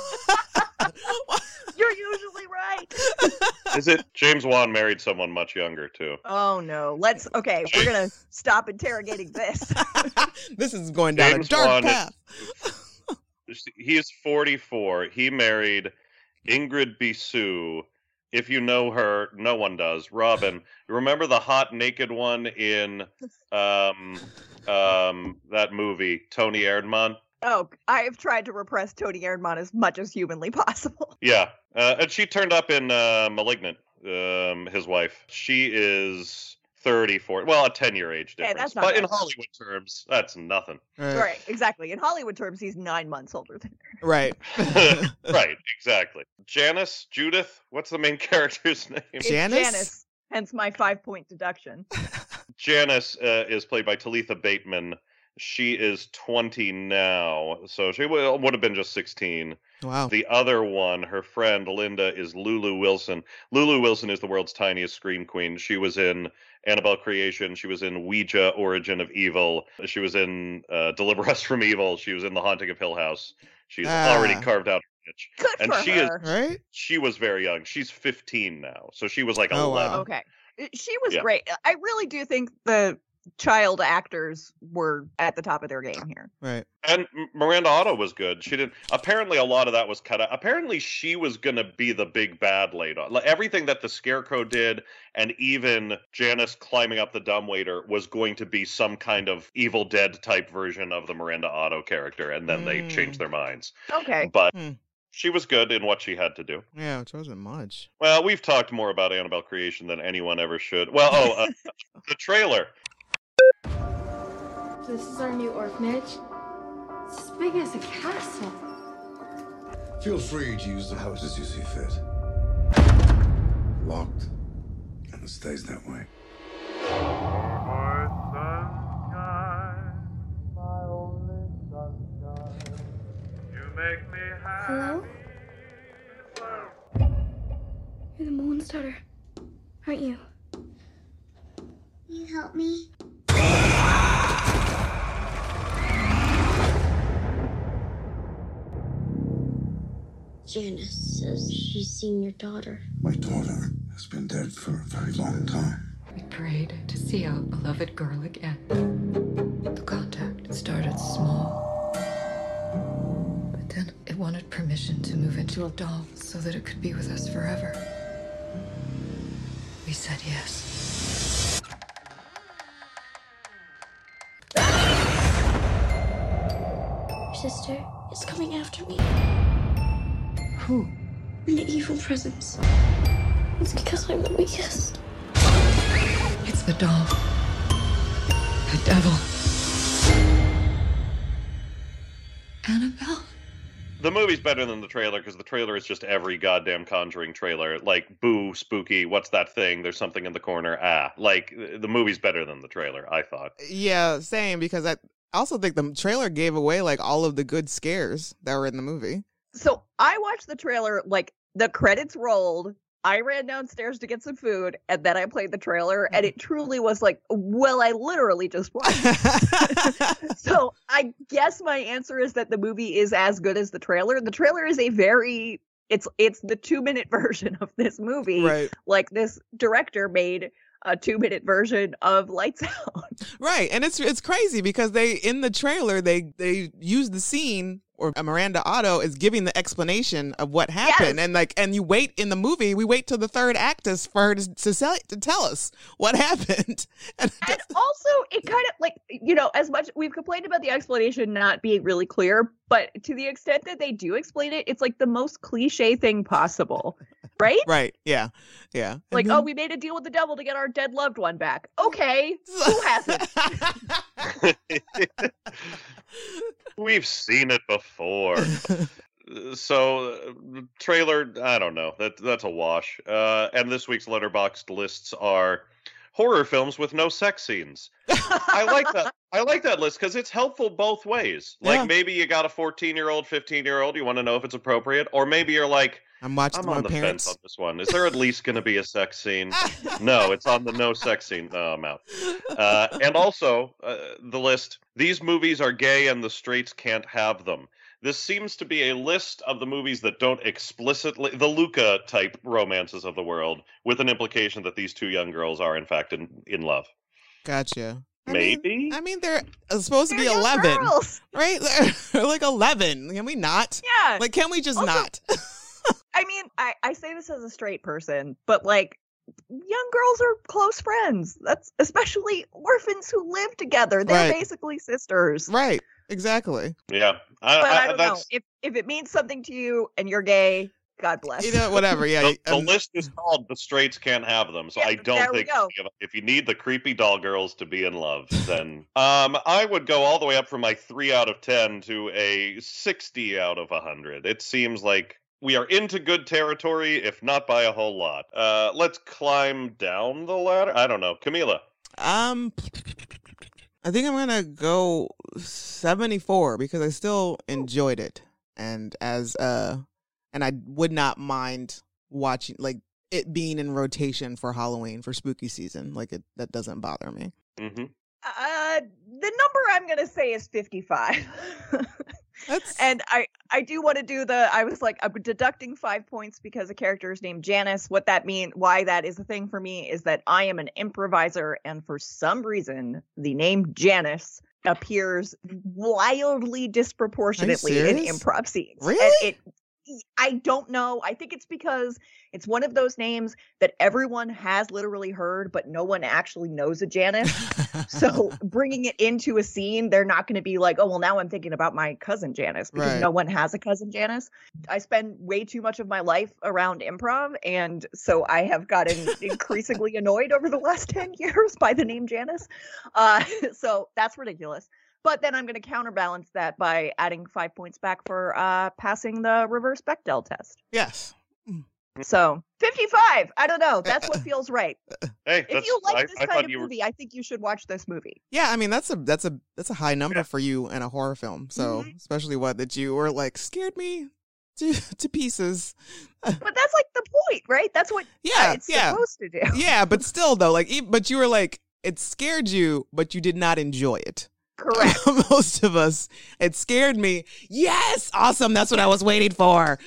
E: You're usually right.
A: Is it James Wan married someone much younger too?
E: Oh no. Let's okay, we're gonna stop interrogating this.
D: This is going down
A: James
D: a dark
A: Wan is-
D: path.
A: he is forty-four. He married Ingrid Bisou. If you know her, no one does. Robin, remember the hot naked one in um um that movie, Tony Erdmann?
E: Oh, I have tried to repress Tony Erdmann as much as humanly possible.
A: Yeah, uh, and she turned up in uh, *Malignant*. Um, his wife. She is thirty-four. Well, a ten-year age
E: Hey,
A: difference,
E: that's not
A: but in
E: bad.
A: Hollywood terms, that's nothing.
D: Right.
E: Right, exactly. In Hollywood terms, he's nine months older than her.
D: Right.
A: Right, exactly. Janice, Judith, what's the main character's name?
E: It's
D: Janice?
E: Janice, hence my five-point deduction.
A: Janice uh, is played by Talitha Bateman. She is twenty now, so she w- would have been just sixteen.
D: Wow.
A: The other one, her friend Linda, is Lulu Wilson. Lulu Wilson is the world's tiniest scream queen. She was in Annabelle Creation. She was in Ouija, Origin of Evil. She was in uh, Deliver Us from Evil. She was in The Haunting of Hill House. She's
D: Ah.
A: already carved out her niche.
E: Good
A: And
E: for
A: she is-
E: her.
D: Right?
A: She was very young. She's fifteen now, so she was like
D: Oh, wow.
A: eleven.
E: Okay. She was
A: Yeah.
E: great. I really do think the child actors were at the top of their game here.
D: Right.
A: And M- Miranda Otto was good. She didn't. Apparently, a lot of that was cut out. Apparently, she was going to be the big bad later. Like, everything that the Scarecrow did, and even Janice climbing up the dumbwaiter, was going to be some kind of Evil Dead type version of the Miranda Otto character, and then they
D: Mm.
A: changed their minds.
E: Okay.
A: But
D: Hmm.
A: she was good in what she had to do.
D: Yeah, which wasn't much.
A: Well, we've talked more about Annabelle Creation than anyone ever should. Well, oh, uh, the trailer.
F: This is our new orphanage. It's as big as a castle.
G: Feel free to use the house as you see fit. Locked, and it stays that way.
F: Hello? You're the Moon's daughter, aren't you?
H: You help me? Janice says she's seen your daughter.
G: My daughter has been dead for a very long time.
I: We prayed to see our beloved girl again. The contact started small, but then it wanted permission to move into a doll so that it could be with us forever. We said yes.
H: Your sister is coming after me.
I: Who?
H: An evil presence. It's because I'm the weakest.
I: It's the doll. The devil. Annabelle.
A: The movie's better than the trailer because the trailer is just every goddamn Conjuring trailer. Like, boo, spooky, what's that thing? There's something in the corner. Ah, like, the movie's better than the trailer, I thought.
D: Yeah, same, because I also think the trailer gave away like all of the good scares that were in the movie.
E: So I watched the trailer, like the credits rolled. I ran downstairs to get some food, and then I played the trailer, and it truly was like, well, I literally just watched. So I guess my answer is that the movie is as good as the trailer. The trailer is a very it's it's the two minute version of this movie.
D: Right.
E: Like this director made a two minute version of Lights Out.
D: Right. And it's it's crazy because they in the trailer they they use the scene or Miranda Otto is giving the explanation of what happened.
E: Yes.
D: And like and you wait in the movie, we wait till the third act is for her to to, sell, to tell us what happened. And,
E: And also, it kind of like, you know, as much we've complained about the explanation not being really clear, but to the extent that they do explain it, it's like the most cliche thing possible, right?
D: right. Yeah. Yeah.
E: Like,
D: And
E: oh,
D: then-
E: we made a deal with the devil to get our dead loved one back. Okay, who hasn't?
A: We've seen it before. So, uh, trailer, I don't know. That That's a wash. Uh, and this week's Letterboxd lists are horror films with no sex scenes. I like that. I like that list because it's helpful both ways. Like,
D: Yeah.
A: maybe you got a fourteen-year-old, fifteen-year-old, you want to know if it's appropriate. Or maybe you're like,
D: I'm watching
A: I'm
D: my
A: on the
D: parents.
A: fence on this one. Is there at least going to be a sex scene? No, it's on the no sex scene. No, I'm out. Uh, and also, uh, the list, these movies are gay and the straights can't have them. This seems to be a list of the movies that don't explicitly, the Luca type romances of the world, with an implication that these two young girls are, in fact, in, in love.
D: Gotcha. I
A: Maybe.
D: Mean, I mean, they're supposed to
E: They're
D: be
E: young
D: eleven,
E: girls.
D: right? They're, they're like eleven. Can we not?
E: Yeah.
D: Like, can we just
E: Also-
D: not?
E: I mean, I, I say this as a straight person, but like, young girls are close friends. That's especially orphans who live together. They're
D: Right.
E: basically sisters.
D: Right. Exactly.
A: Yeah. I,
E: But I,
A: I,
E: don't know.
A: that's,
E: If if it means something to you and you're gay, God bless.
D: You know, whatever. Yeah.
A: the, the
D: um,
A: list is called "The Straights Can't Have Them," so
E: Yeah,
A: I don't
E: there we
A: think
E: go.
A: if you need the creepy doll girls to be in love, then um, I would go all the way up from my three out of ten to a sixty out of a hundred. It seems like we are into good territory, if not by a whole lot. Uh, let's climb down the ladder. I don't know, Camila.
D: Um, I think I'm gonna go seventy-four because I still enjoyed it, and as uh, and I would not mind watching like it being in rotation for Halloween for spooky season. Like it, that doesn't bother me.
A: Mm-hmm.
E: Uh, the number I'm gonna say is fifty-five.
D: That's
E: And I, I do want to do the, I was like, I'm deducting five points because a character is named Janice. What that mean, why that is a thing for me is that I am an improviser. And for some reason, the name Janice appears wildly disproportionately in
D: serious?
E: improv scenes.
D: Really?
E: And it, I don't know. I think it's because it's one of those names that everyone has literally heard, but no one actually knows a Janice. So bringing it into a scene, they're not going to be like, oh, well, now I'm thinking about my cousin Janice because
D: Right.
E: no one has a cousin Janice. I spend way too much of my life around improv. And so I have gotten increasingly annoyed over the last ten years by the name Janice. Uh, so that's ridiculous. But then I'm going to counterbalance that by adding five points back for uh, passing the reverse Bechdel test.
D: yes.
E: So fifty-five. I don't know. That's what feels right.
A: Hey,
E: If
A: that's,
E: you like
A: I,
E: this
A: I
E: kind
A: thought
E: of
A: you were.
E: movie, I think you should watch this movie.
D: Yeah, I mean that's a that's a that's a high number
A: Yeah.
D: for you in a horror film. So
E: Mhm.
D: especially what that you were like scared me to to pieces.
E: But that's like the point, right? That's what
D: Yeah,
E: uh, it's
D: yeah.
E: supposed to do.
D: Yeah, but still though, like, e- but you were like, it scared you, but you did not enjoy it.
E: Correct.
D: Most of us, it scared me. Yes, awesome. That's what I was waiting for.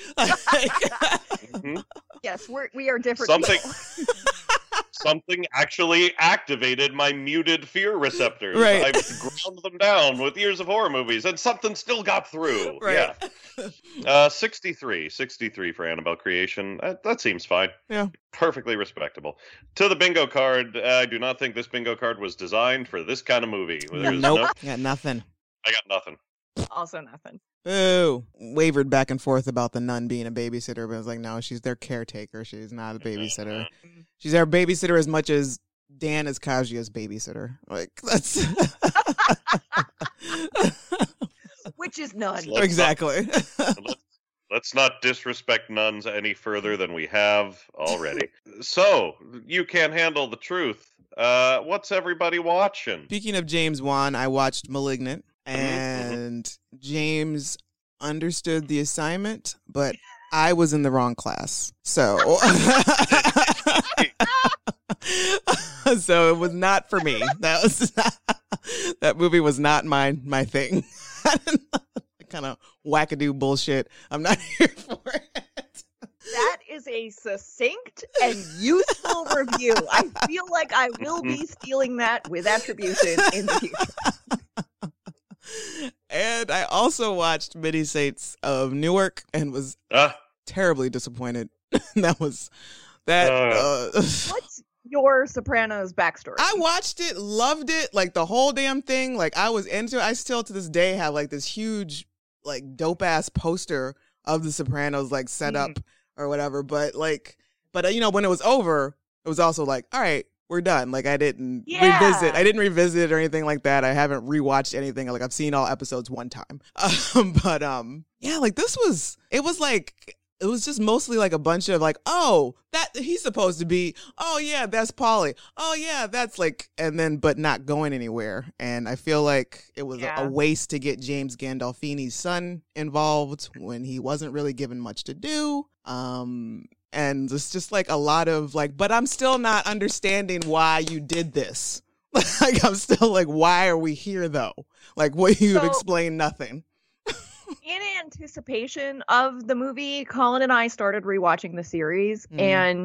A: Mhm.
E: Yes, we're we are different.
A: Something-
E: people.
A: Something actually activated my muted fear receptors.
D: Right.
A: I've ground them down with years of horror movies, and something still got through.
D: Right.
A: Yeah. Uh, sixty-three. sixty-three for Annabelle Creation. That, that seems fine.
D: Yeah.
A: Perfectly respectable. To the bingo card, I do not think this bingo card was designed for this kind of movie. There's
D: nope,
A: no-
D: got nothing.
A: I got nothing.
E: Also nothing.
D: Boo. Wavered back and forth about the nun being a babysitter, but I was like, no, she's their caretaker. She's not a babysitter. She's their babysitter as much as Dan is Kaguya's babysitter. Like, that's.
E: Which is none.
A: Let's
D: exactly.
A: Let's, let's not disrespect nuns any further than we have already. So, you can't handle the truth. Uh, what's everybody watching?
D: Speaking of James Wan, I watched Malignant,
A: mhm.
D: and James understood the assignment, but I was in the wrong class. So. So it was not for me. That was that movie was not my my thing. Kind of wackadoo bullshit. I'm not here for it.
E: That is a succinct and useful review. I feel like I will be stealing that with attribution in the future.
D: And I also watched Many Saints of Newark and was
A: Ah,
D: terribly disappointed. That was that.
A: Uh.
D: Uh,
E: What's your Sopranos backstory?
D: I watched it, loved it, like the whole damn thing. Like I was into it. I still to this day have like this huge, like dope ass poster of the Sopranos like set
E: Mm.
D: up or whatever. But like, but uh, you know, when it was over, it was also like, all right, we're done. Like I didn't
E: Yeah.
D: revisit. I didn't revisit it or anything like that. I haven't rewatched anything. Like I've seen all episodes one time. Um, but um, yeah, like this was. It was like. It was just mostly like a bunch of like, oh, that he's supposed to be. Oh yeah, that's Polly. Oh yeah, that's like, and then but not going anywhere. And I feel like it was
E: Yeah.
D: a, a waste to get James Gandolfini's son involved when he wasn't really given much to do. Um, and it's just like a lot of like, but I'm still not understanding why you did this. Like I'm still like, why are we here though? Like what you've
E: So-
D: explained nothing.
E: In anticipation of the movie, Colin and I started rewatching the series,
D: Mhm.
E: and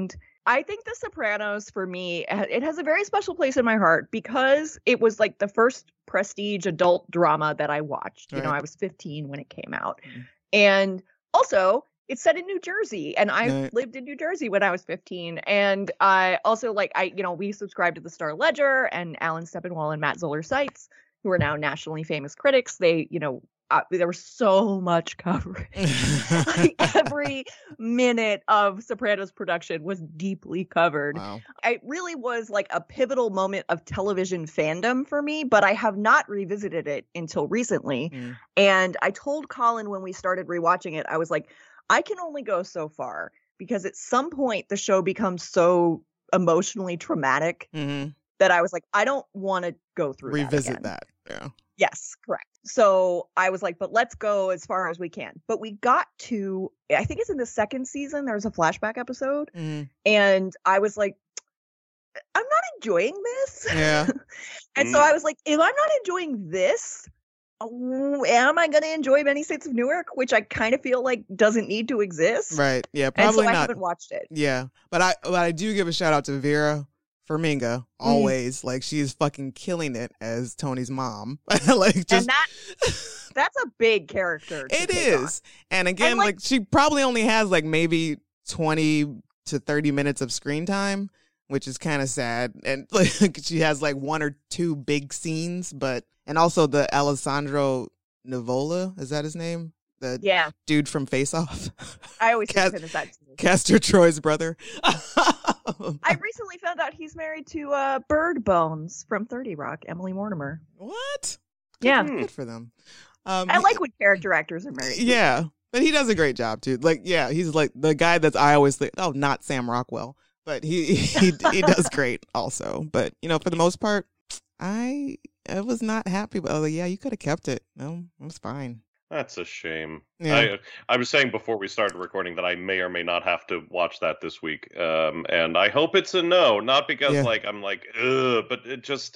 E: I think The Sopranos, for me, ha- it has a very special place in my heart because it was like the first prestige adult drama that I watched. You know,
D: Right.
E: I was fifteen when it came out.
D: Mhm.
E: And also, it's set in New Jersey, and I
D: Right.
E: lived in New Jersey when I was fifteen. And I also, like, I, you know, we subscribed to the Star Ledger, and Alan Steppenwall and Matt Zoller Seitz, who are now nationally famous critics. They, you know, uh, there was so much coverage. Like, every minute of Sopranos production was deeply covered.
D: Wow.
E: It really was like a pivotal moment of television fandom for me, but I have not revisited it until recently.
D: Mm.
E: And I told Colin when we started rewatching it, I was like, I can only go so far because at some point the show becomes so emotionally traumatic
D: hmm
E: that I was like, I don't want to go through
D: Revisit
E: that. again.
D: that. Yeah.
E: Yes, correct. So I was like, but let's go as far as we can. But we got to, I think it's in the second season, there's a flashback episode.
D: Mhm.
E: And I was like, I'm not enjoying this.
D: Yeah.
E: And so
A: Mm.
E: I was like, if I'm not enjoying this, oh, am I going to enjoy Many States of Newark, which I kind of feel like doesn't need to exist?
D: Right. Yeah.
E: And
D: Probably
E: so I
D: not.
E: haven't watched it.
D: Yeah, but I but I do give a shout out to Vera Farmiga always. Like she's fucking killing it as Tony's mom. Like just
E: And that that's a big character. to
D: it
E: take on.
D: is. And again,
E: And,
D: like,
E: like-
D: she probably only has like maybe twenty to thirty minutes of screen time, which is kind of sad. And like she has like one or two big scenes, but and also the Alessandro Nivola, is that his name? The
E: Yeah,
D: dude from Face Off.
E: I always
D: Cas-
E: think of him as that. too.
D: Castor Troy's brother.
E: I recently found out he's married to uh, Bird Bones from thirty Rock, Emily Mortimer.
D: What?
E: Yeah,
A: Hmm.
D: Good for them. Um,
E: I like when character actors are married. to
D: Yeah, but he does a great job too. Like, yeah, he's like the guy that's I always think, oh, not Sam Rockwell, but he he he does great also. But you know, for the most part, I I was not happy. But oh, yeah, you could have kept it. No, it was fine.
A: That's a shame.
D: Yeah.
A: I I was saying before we started recording that I may or may not have to watch that this week. Um, and I hope it's a no, not because
D: Yeah.
A: like I'm like, ugh, but it just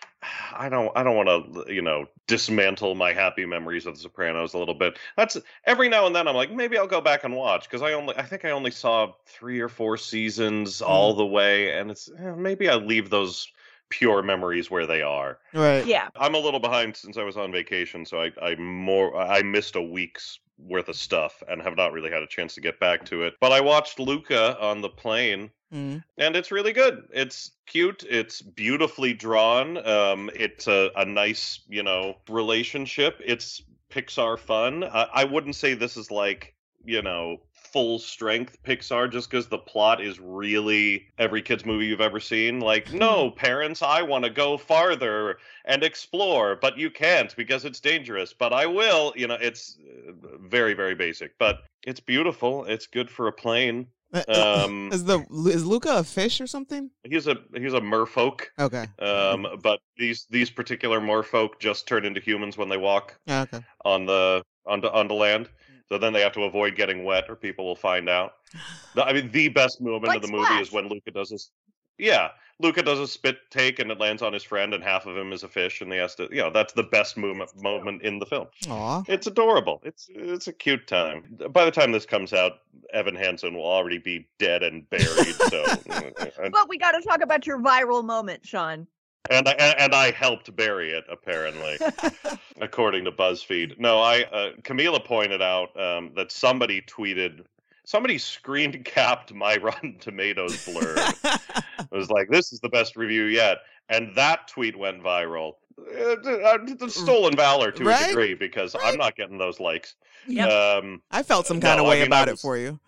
A: I don't I don't want to you know dismantle my happy memories of The Sopranos a little bit. That's every now and then I'm like maybe I'll go back and watch because I only I think I only saw three or four seasons all the way, and it's eh, maybe I leave those pure memories where they are.
D: Right.
E: Yeah,
A: I'm a little behind since I was on vacation, so I I more I missed a week's worth of stuff and have not really had a chance to get back to it. But I watched Luca on the plane,
D: Mm.
A: and it's really good. It's cute. It's beautifully drawn. Um, it's a, a nice, you know, relationship. It's Pixar fun. I, I wouldn't say this is like, you know, full strength Pixar just because the plot is really every kid's movie you've ever seen. Like, no, parents, I want to go farther and explore, but you can't because it's dangerous, but I will. You know, it's uh, very, very basic, but it's beautiful. It's good for a plane. Um,
D: is the is Luca a fish or something?
A: He's a he's a merfolk.
D: Okay.
A: Um, but these these particular merfolk just turn into humans when they walk
D: Yeah, okay.
A: on the onto onto land. So then they have to avoid getting wet, or people will find out. The- I mean, the best moment
E: Like
A: of the movie
E: Splash.
A: is when Luca does this. Yeah, Luca does a spit take, and it lands on his friend, and half of him is a fish, and he has to. You know, that's the best moment moment in the film.
D: Aw.
A: It's adorable. It's it's a cute time. By the time this comes out, Evan Hansen will already be dead and buried. So, and,
E: but we got to talk about your viral moment, Sean.
A: and I and I helped bury it apparently, according to BuzzFeed. No, I uh, Camila pointed out um, that somebody tweeted. Somebody screen capped my Rotten Tomatoes blurb. It was like, this is the best review yet. And that tweet went viral. Uh, uh, stolen valor to
D: Right?
A: a degree because
D: Right.
A: I'm not getting those likes.
E: Yep.
A: Um,
D: I felt some
A: No,
D: kind of
A: I
D: way
A: mean, I
D: about it
A: was-
D: for you.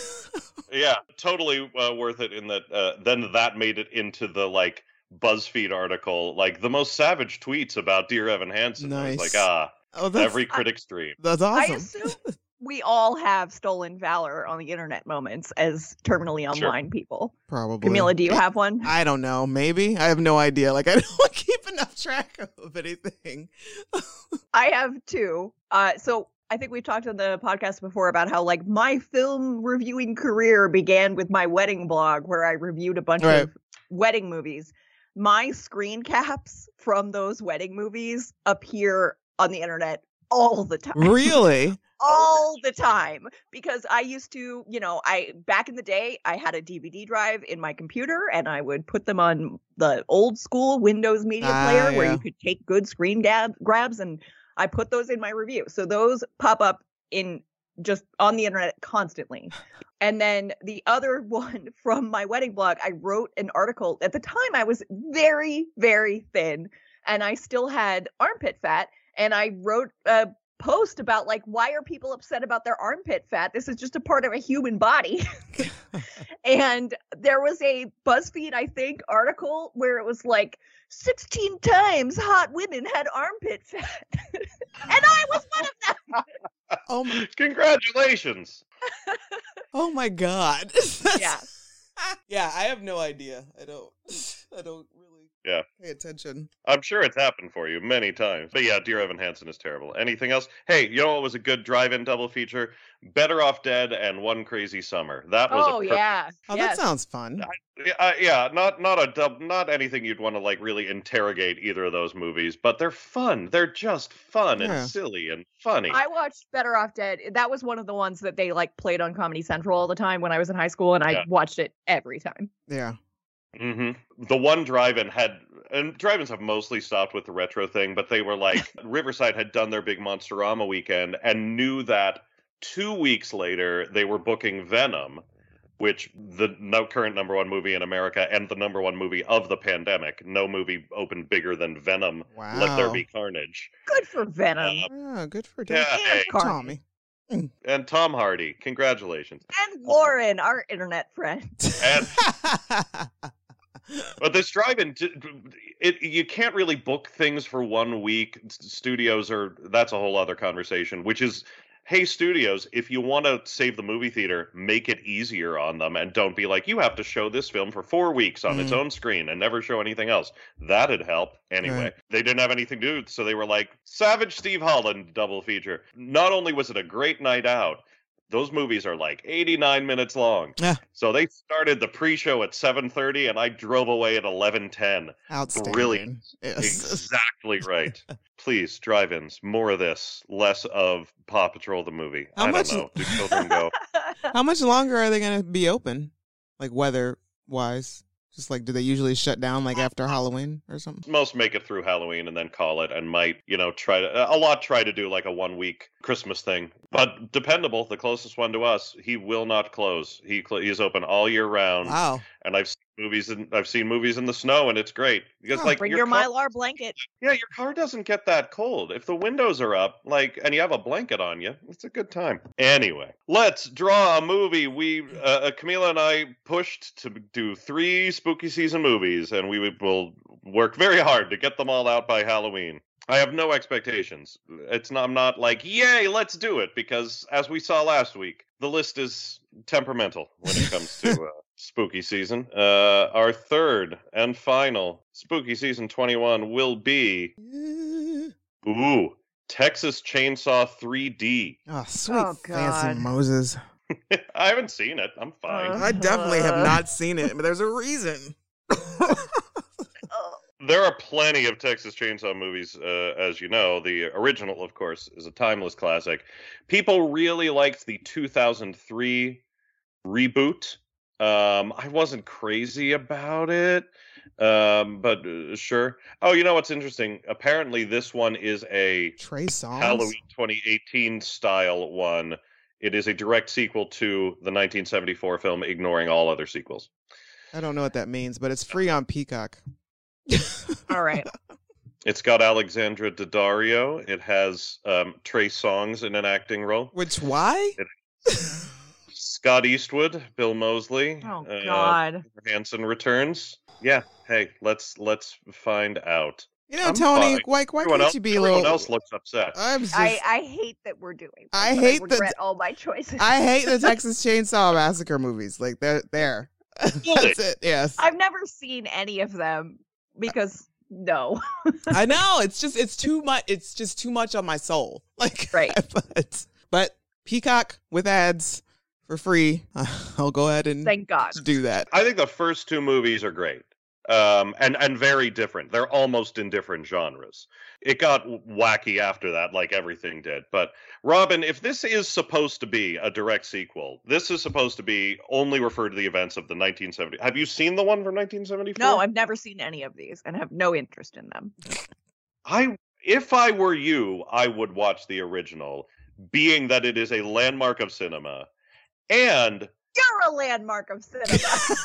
A: yeah, totally uh, worth it in that. Uh, then that made it into the like BuzzFeed article, like the most savage tweets about Dear Evan Hansen. I was
D: Nice.
A: like, ah,
D: Oh, that's
A: every critic's dream.
D: that's
E: I
D: awesome.
E: assume we all have stolen valor on the internet moments as terminally
A: Sure.
E: online people.
D: Probably.
E: Camila, do you have one?
D: I don't know. Maybe I have no idea. Like I don't keep enough track of anything.
E: I have two. Uh, so I think we talked on the podcast before about how like my film reviewing career began with my wedding blog where I reviewed a bunch
D: Right.
E: of wedding movies. My screen caps from those wedding movies appear on the internet all the time.
D: Really?
E: all the time, because I used to, you know, I back in the day, I had a D V D drive in my computer and I would put them on the old school Windows Media
D: Ah,
E: Player where
D: yeah.
E: you could take good screen gab- grabs, and I put those in my review. So those pop up in just on the internet constantly. And then the other one from my wedding blog, I wrote an article. At the time, I was very, very thin and I still had armpit fat. And I wrote a post about, like, why are people upset about their armpit fat? This is just a part of a human body. And there was a BuzzFeed, I think, article where it was like sixteen times hot women had armpit fat. And I was one of them.
D: Oh my,
A: Congratulations.
D: oh my God.
E: Yeah.
D: Yeah, I have no idea. I don't I don't really
A: Yeah.
D: pay attention.
A: I'm sure it's happened for you many times. But yeah, Dear Evan Hansen is terrible. Anything else? Hey, you know what was a good drive-in double feature? Better Off Dead and One Crazy Summer. That was
E: Oh,
A: a perfect
E: yeah.
D: Oh,
E: Yes.
D: that sounds fun.
A: Yeah, uh, yeah, not not a dub, not anything you'd want to like really interrogate either of those movies, but they're fun. They're just fun
D: Yeah.
A: and silly and funny.
E: I watched Better Off Dead. That was one of the ones that they like played on Comedy Central all the time when I was in high school, and I
A: Yeah.
E: watched it every time.
D: Yeah.
A: hmm The one drive-in had, and drive-ins have mostly stopped with the retro thing, but they were like, Riverside had done their big Monsterama weekend and knew that two weeks later they were booking Venom, which the no current number one movie in America and the number one movie of the pandemic. No movie opened bigger than Venom. Let There
D: Wow.
A: Be Carnage.
E: Good for Venom.
D: Oh, good for
A: Yeah,
D: Dad.
A: hey,
E: Carney.
D: Tommy.
A: and Tom Hardy. Congratulations.
E: And Lauren, our internet friend.
A: And But this drive-in, d- d- it you can't really book things for one week. S- Studios are that's a whole other conversation. Which is, hey, studios, if you want to save the movie theater, make it easier on them, and don't be like, you have to show this film for four weeks on its
D: Mm.
A: own screen and never show anything else. That'd help. Anyway,
D: Right.
A: they didn't have anything to do, so they were like, Savage Steve Holland double feature. Not only was it a great night out, those movies are like eighty-nine minutes long.
D: Yeah.
A: So they started the pre-show at seven thirty, and I drove away at eleven ten.
D: Outstanding.
A: Brilliant.
D: Yes.
A: Exactly right. Please, drive-ins, more of this, less of Paw Patrol the movie.
D: How
A: I
D: much-
A: don't know. Do children go?
D: How much longer are they going to be open? Like weather-wise? Just like, do they usually shut down like after Halloween or something?
A: Most make it through Halloween and then call it, and might, you know, try to, a lot try to do like a one-week Christmas thing. But dependable, the closest one to us, he will not close. He cl- he is open all year round.
D: Wow.
A: And I've seen movies in I've seen movies in the snow, and it's great because
D: Huh.
A: like
E: Bring your,
A: car-
E: Mylar blanket.
A: Yeah, your car doesn't get that cold. If the windows are up, like, and you have a blanket on you, it's a good time. Anyway, let's draw a movie. We, uh, Camila and I pushed to do three spooky season movies, and we would- will work very hard to get them all out by Halloween. I have no expectations. It's not, I'm not like, yay, let's do it, because as we saw last week, the list is temperamental when it comes to uh, spooky season. Uh, our third and final spooky season twenty-one will be, ooh, Texas Chainsaw three D.
D: Oh, sweet
E: Oh,
D: fancy
E: God.
D: Moses.
A: I haven't seen it. I'm fine.
E: Uh.
D: I definitely have not seen it, but there's a reason.
A: There are plenty of Texas Chainsaw movies, uh, as you know. The original, of course, is a timeless classic. People really liked the two thousand three reboot. Um, I wasn't crazy about it, um, but uh, sure. Oh, you know what's interesting? Apparently, this one is a
D: Trey Songz?
A: Halloween twenty eighteen style one. It is a direct sequel to the nineteen seventy-four film, ignoring all other sequels.
D: I don't know what that means, but it's free on Peacock.
E: All right.
A: It's got Alexandra Daddario. It has um, Trey Songz in an acting role.
D: Which, why?
A: Scott Eastwood, Bill Moseley.
E: Oh,
A: uh,
E: God.
A: Hansen returns. Yeah. Hey, let's let's find out.
D: You know,
A: I'm
D: Tony,
A: fine.
D: why, why
A: Everyone
D: can't
A: else,
D: you be a
A: everyone
D: little...
A: else looks upset.
D: I'm just,
E: I, I hate that we're doing this,
D: I
E: but
D: hate that-
E: regret all my choices.
D: I hate the Texas Chainsaw Massacre movies. Like, they're there.
A: Really?
D: That's it, yes.
E: I've never seen any of them because no.
D: I know, it's just, it's too much, it's just too much on my soul. Like,
E: Right.
D: but, but Peacock with ads for free, I'll go ahead and
E: Thank God.
D: do that.
A: I think the first two movies are great. um, and and very different. They're almost in different genres. It got wacky after that, like everything did. But Robin, if this is supposed to be a direct sequel, this is supposed to be only refer to the events of the nineteen seventy. Have you seen the one from nineteen seventy-four?
E: No, I've never seen any of these and have no interest in them.
A: I, if I were you, I would watch the original, being that it is a landmark of cinema, and
E: You're a landmark of cinema.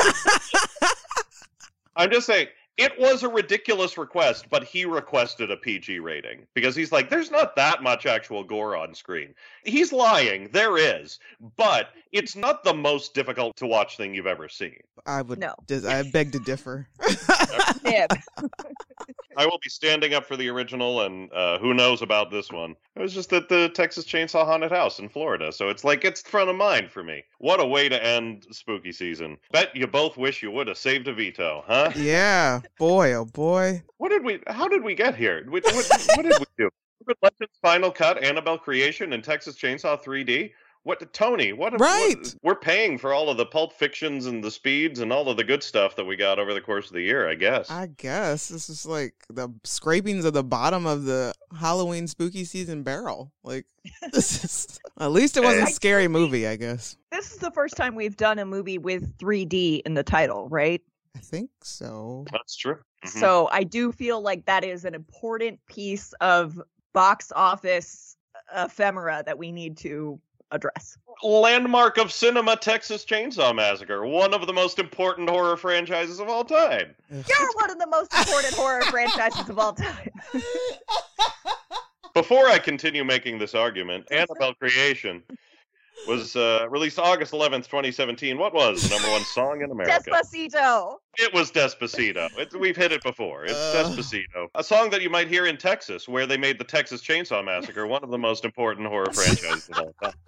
A: I'm just saying, it was a ridiculous request, but he requested a P G rating because he's like, there's not that much actual gore on screen. He's lying. There is, but it's not the most difficult to watch thing you've ever seen.
D: I would.
E: No.
D: Dis- I beg to differ.
E: Nib.
A: I will be standing up for the original, and uh, who knows about this one. It was just at the Texas Chainsaw Haunted House in Florida, so it's like it's front of mind for me. What a way to end spooky season. Bet you both wish you would have saved a veto, huh?
D: Yeah, boy, oh boy.
A: What did we, how did we get here? What, what, what did we do? Urban Legends Final Cut, Annabelle Creation, and Texas Chainsaw three D? What, Tony, what,
D: Right.
A: what, we're paying for all of the Pulp Fictions and the Speeds and all of the good stuff that we got over the course of the year, I guess.
D: I guess this is like the scrapings of the bottom of the Halloween spooky season barrel. Like this is at least it wasn't a
A: Hey.
D: scary movie, I guess.
E: This is the first time we've done a movie with three D in the title, right?
D: I think so.
A: That's true. Mhm.
E: So I do feel like that is an important piece of box office ephemera that we need to address.
A: Landmark of cinema, Texas Chainsaw Massacre, one of the most important horror franchises of all time.
E: You're one of the most important horror franchises of all time.
A: Before I continue making this argument, Annabelle Creation was uh, released August eleventh, twenty seventeen. What was the number one song in America?
E: Despacito.
A: It was Despacito. It, we've hit it before. It's
D: Uh.
A: Despacito. A song that you might hear in Texas, where they made the Texas Chainsaw Massacre one of the most important horror franchises of all time.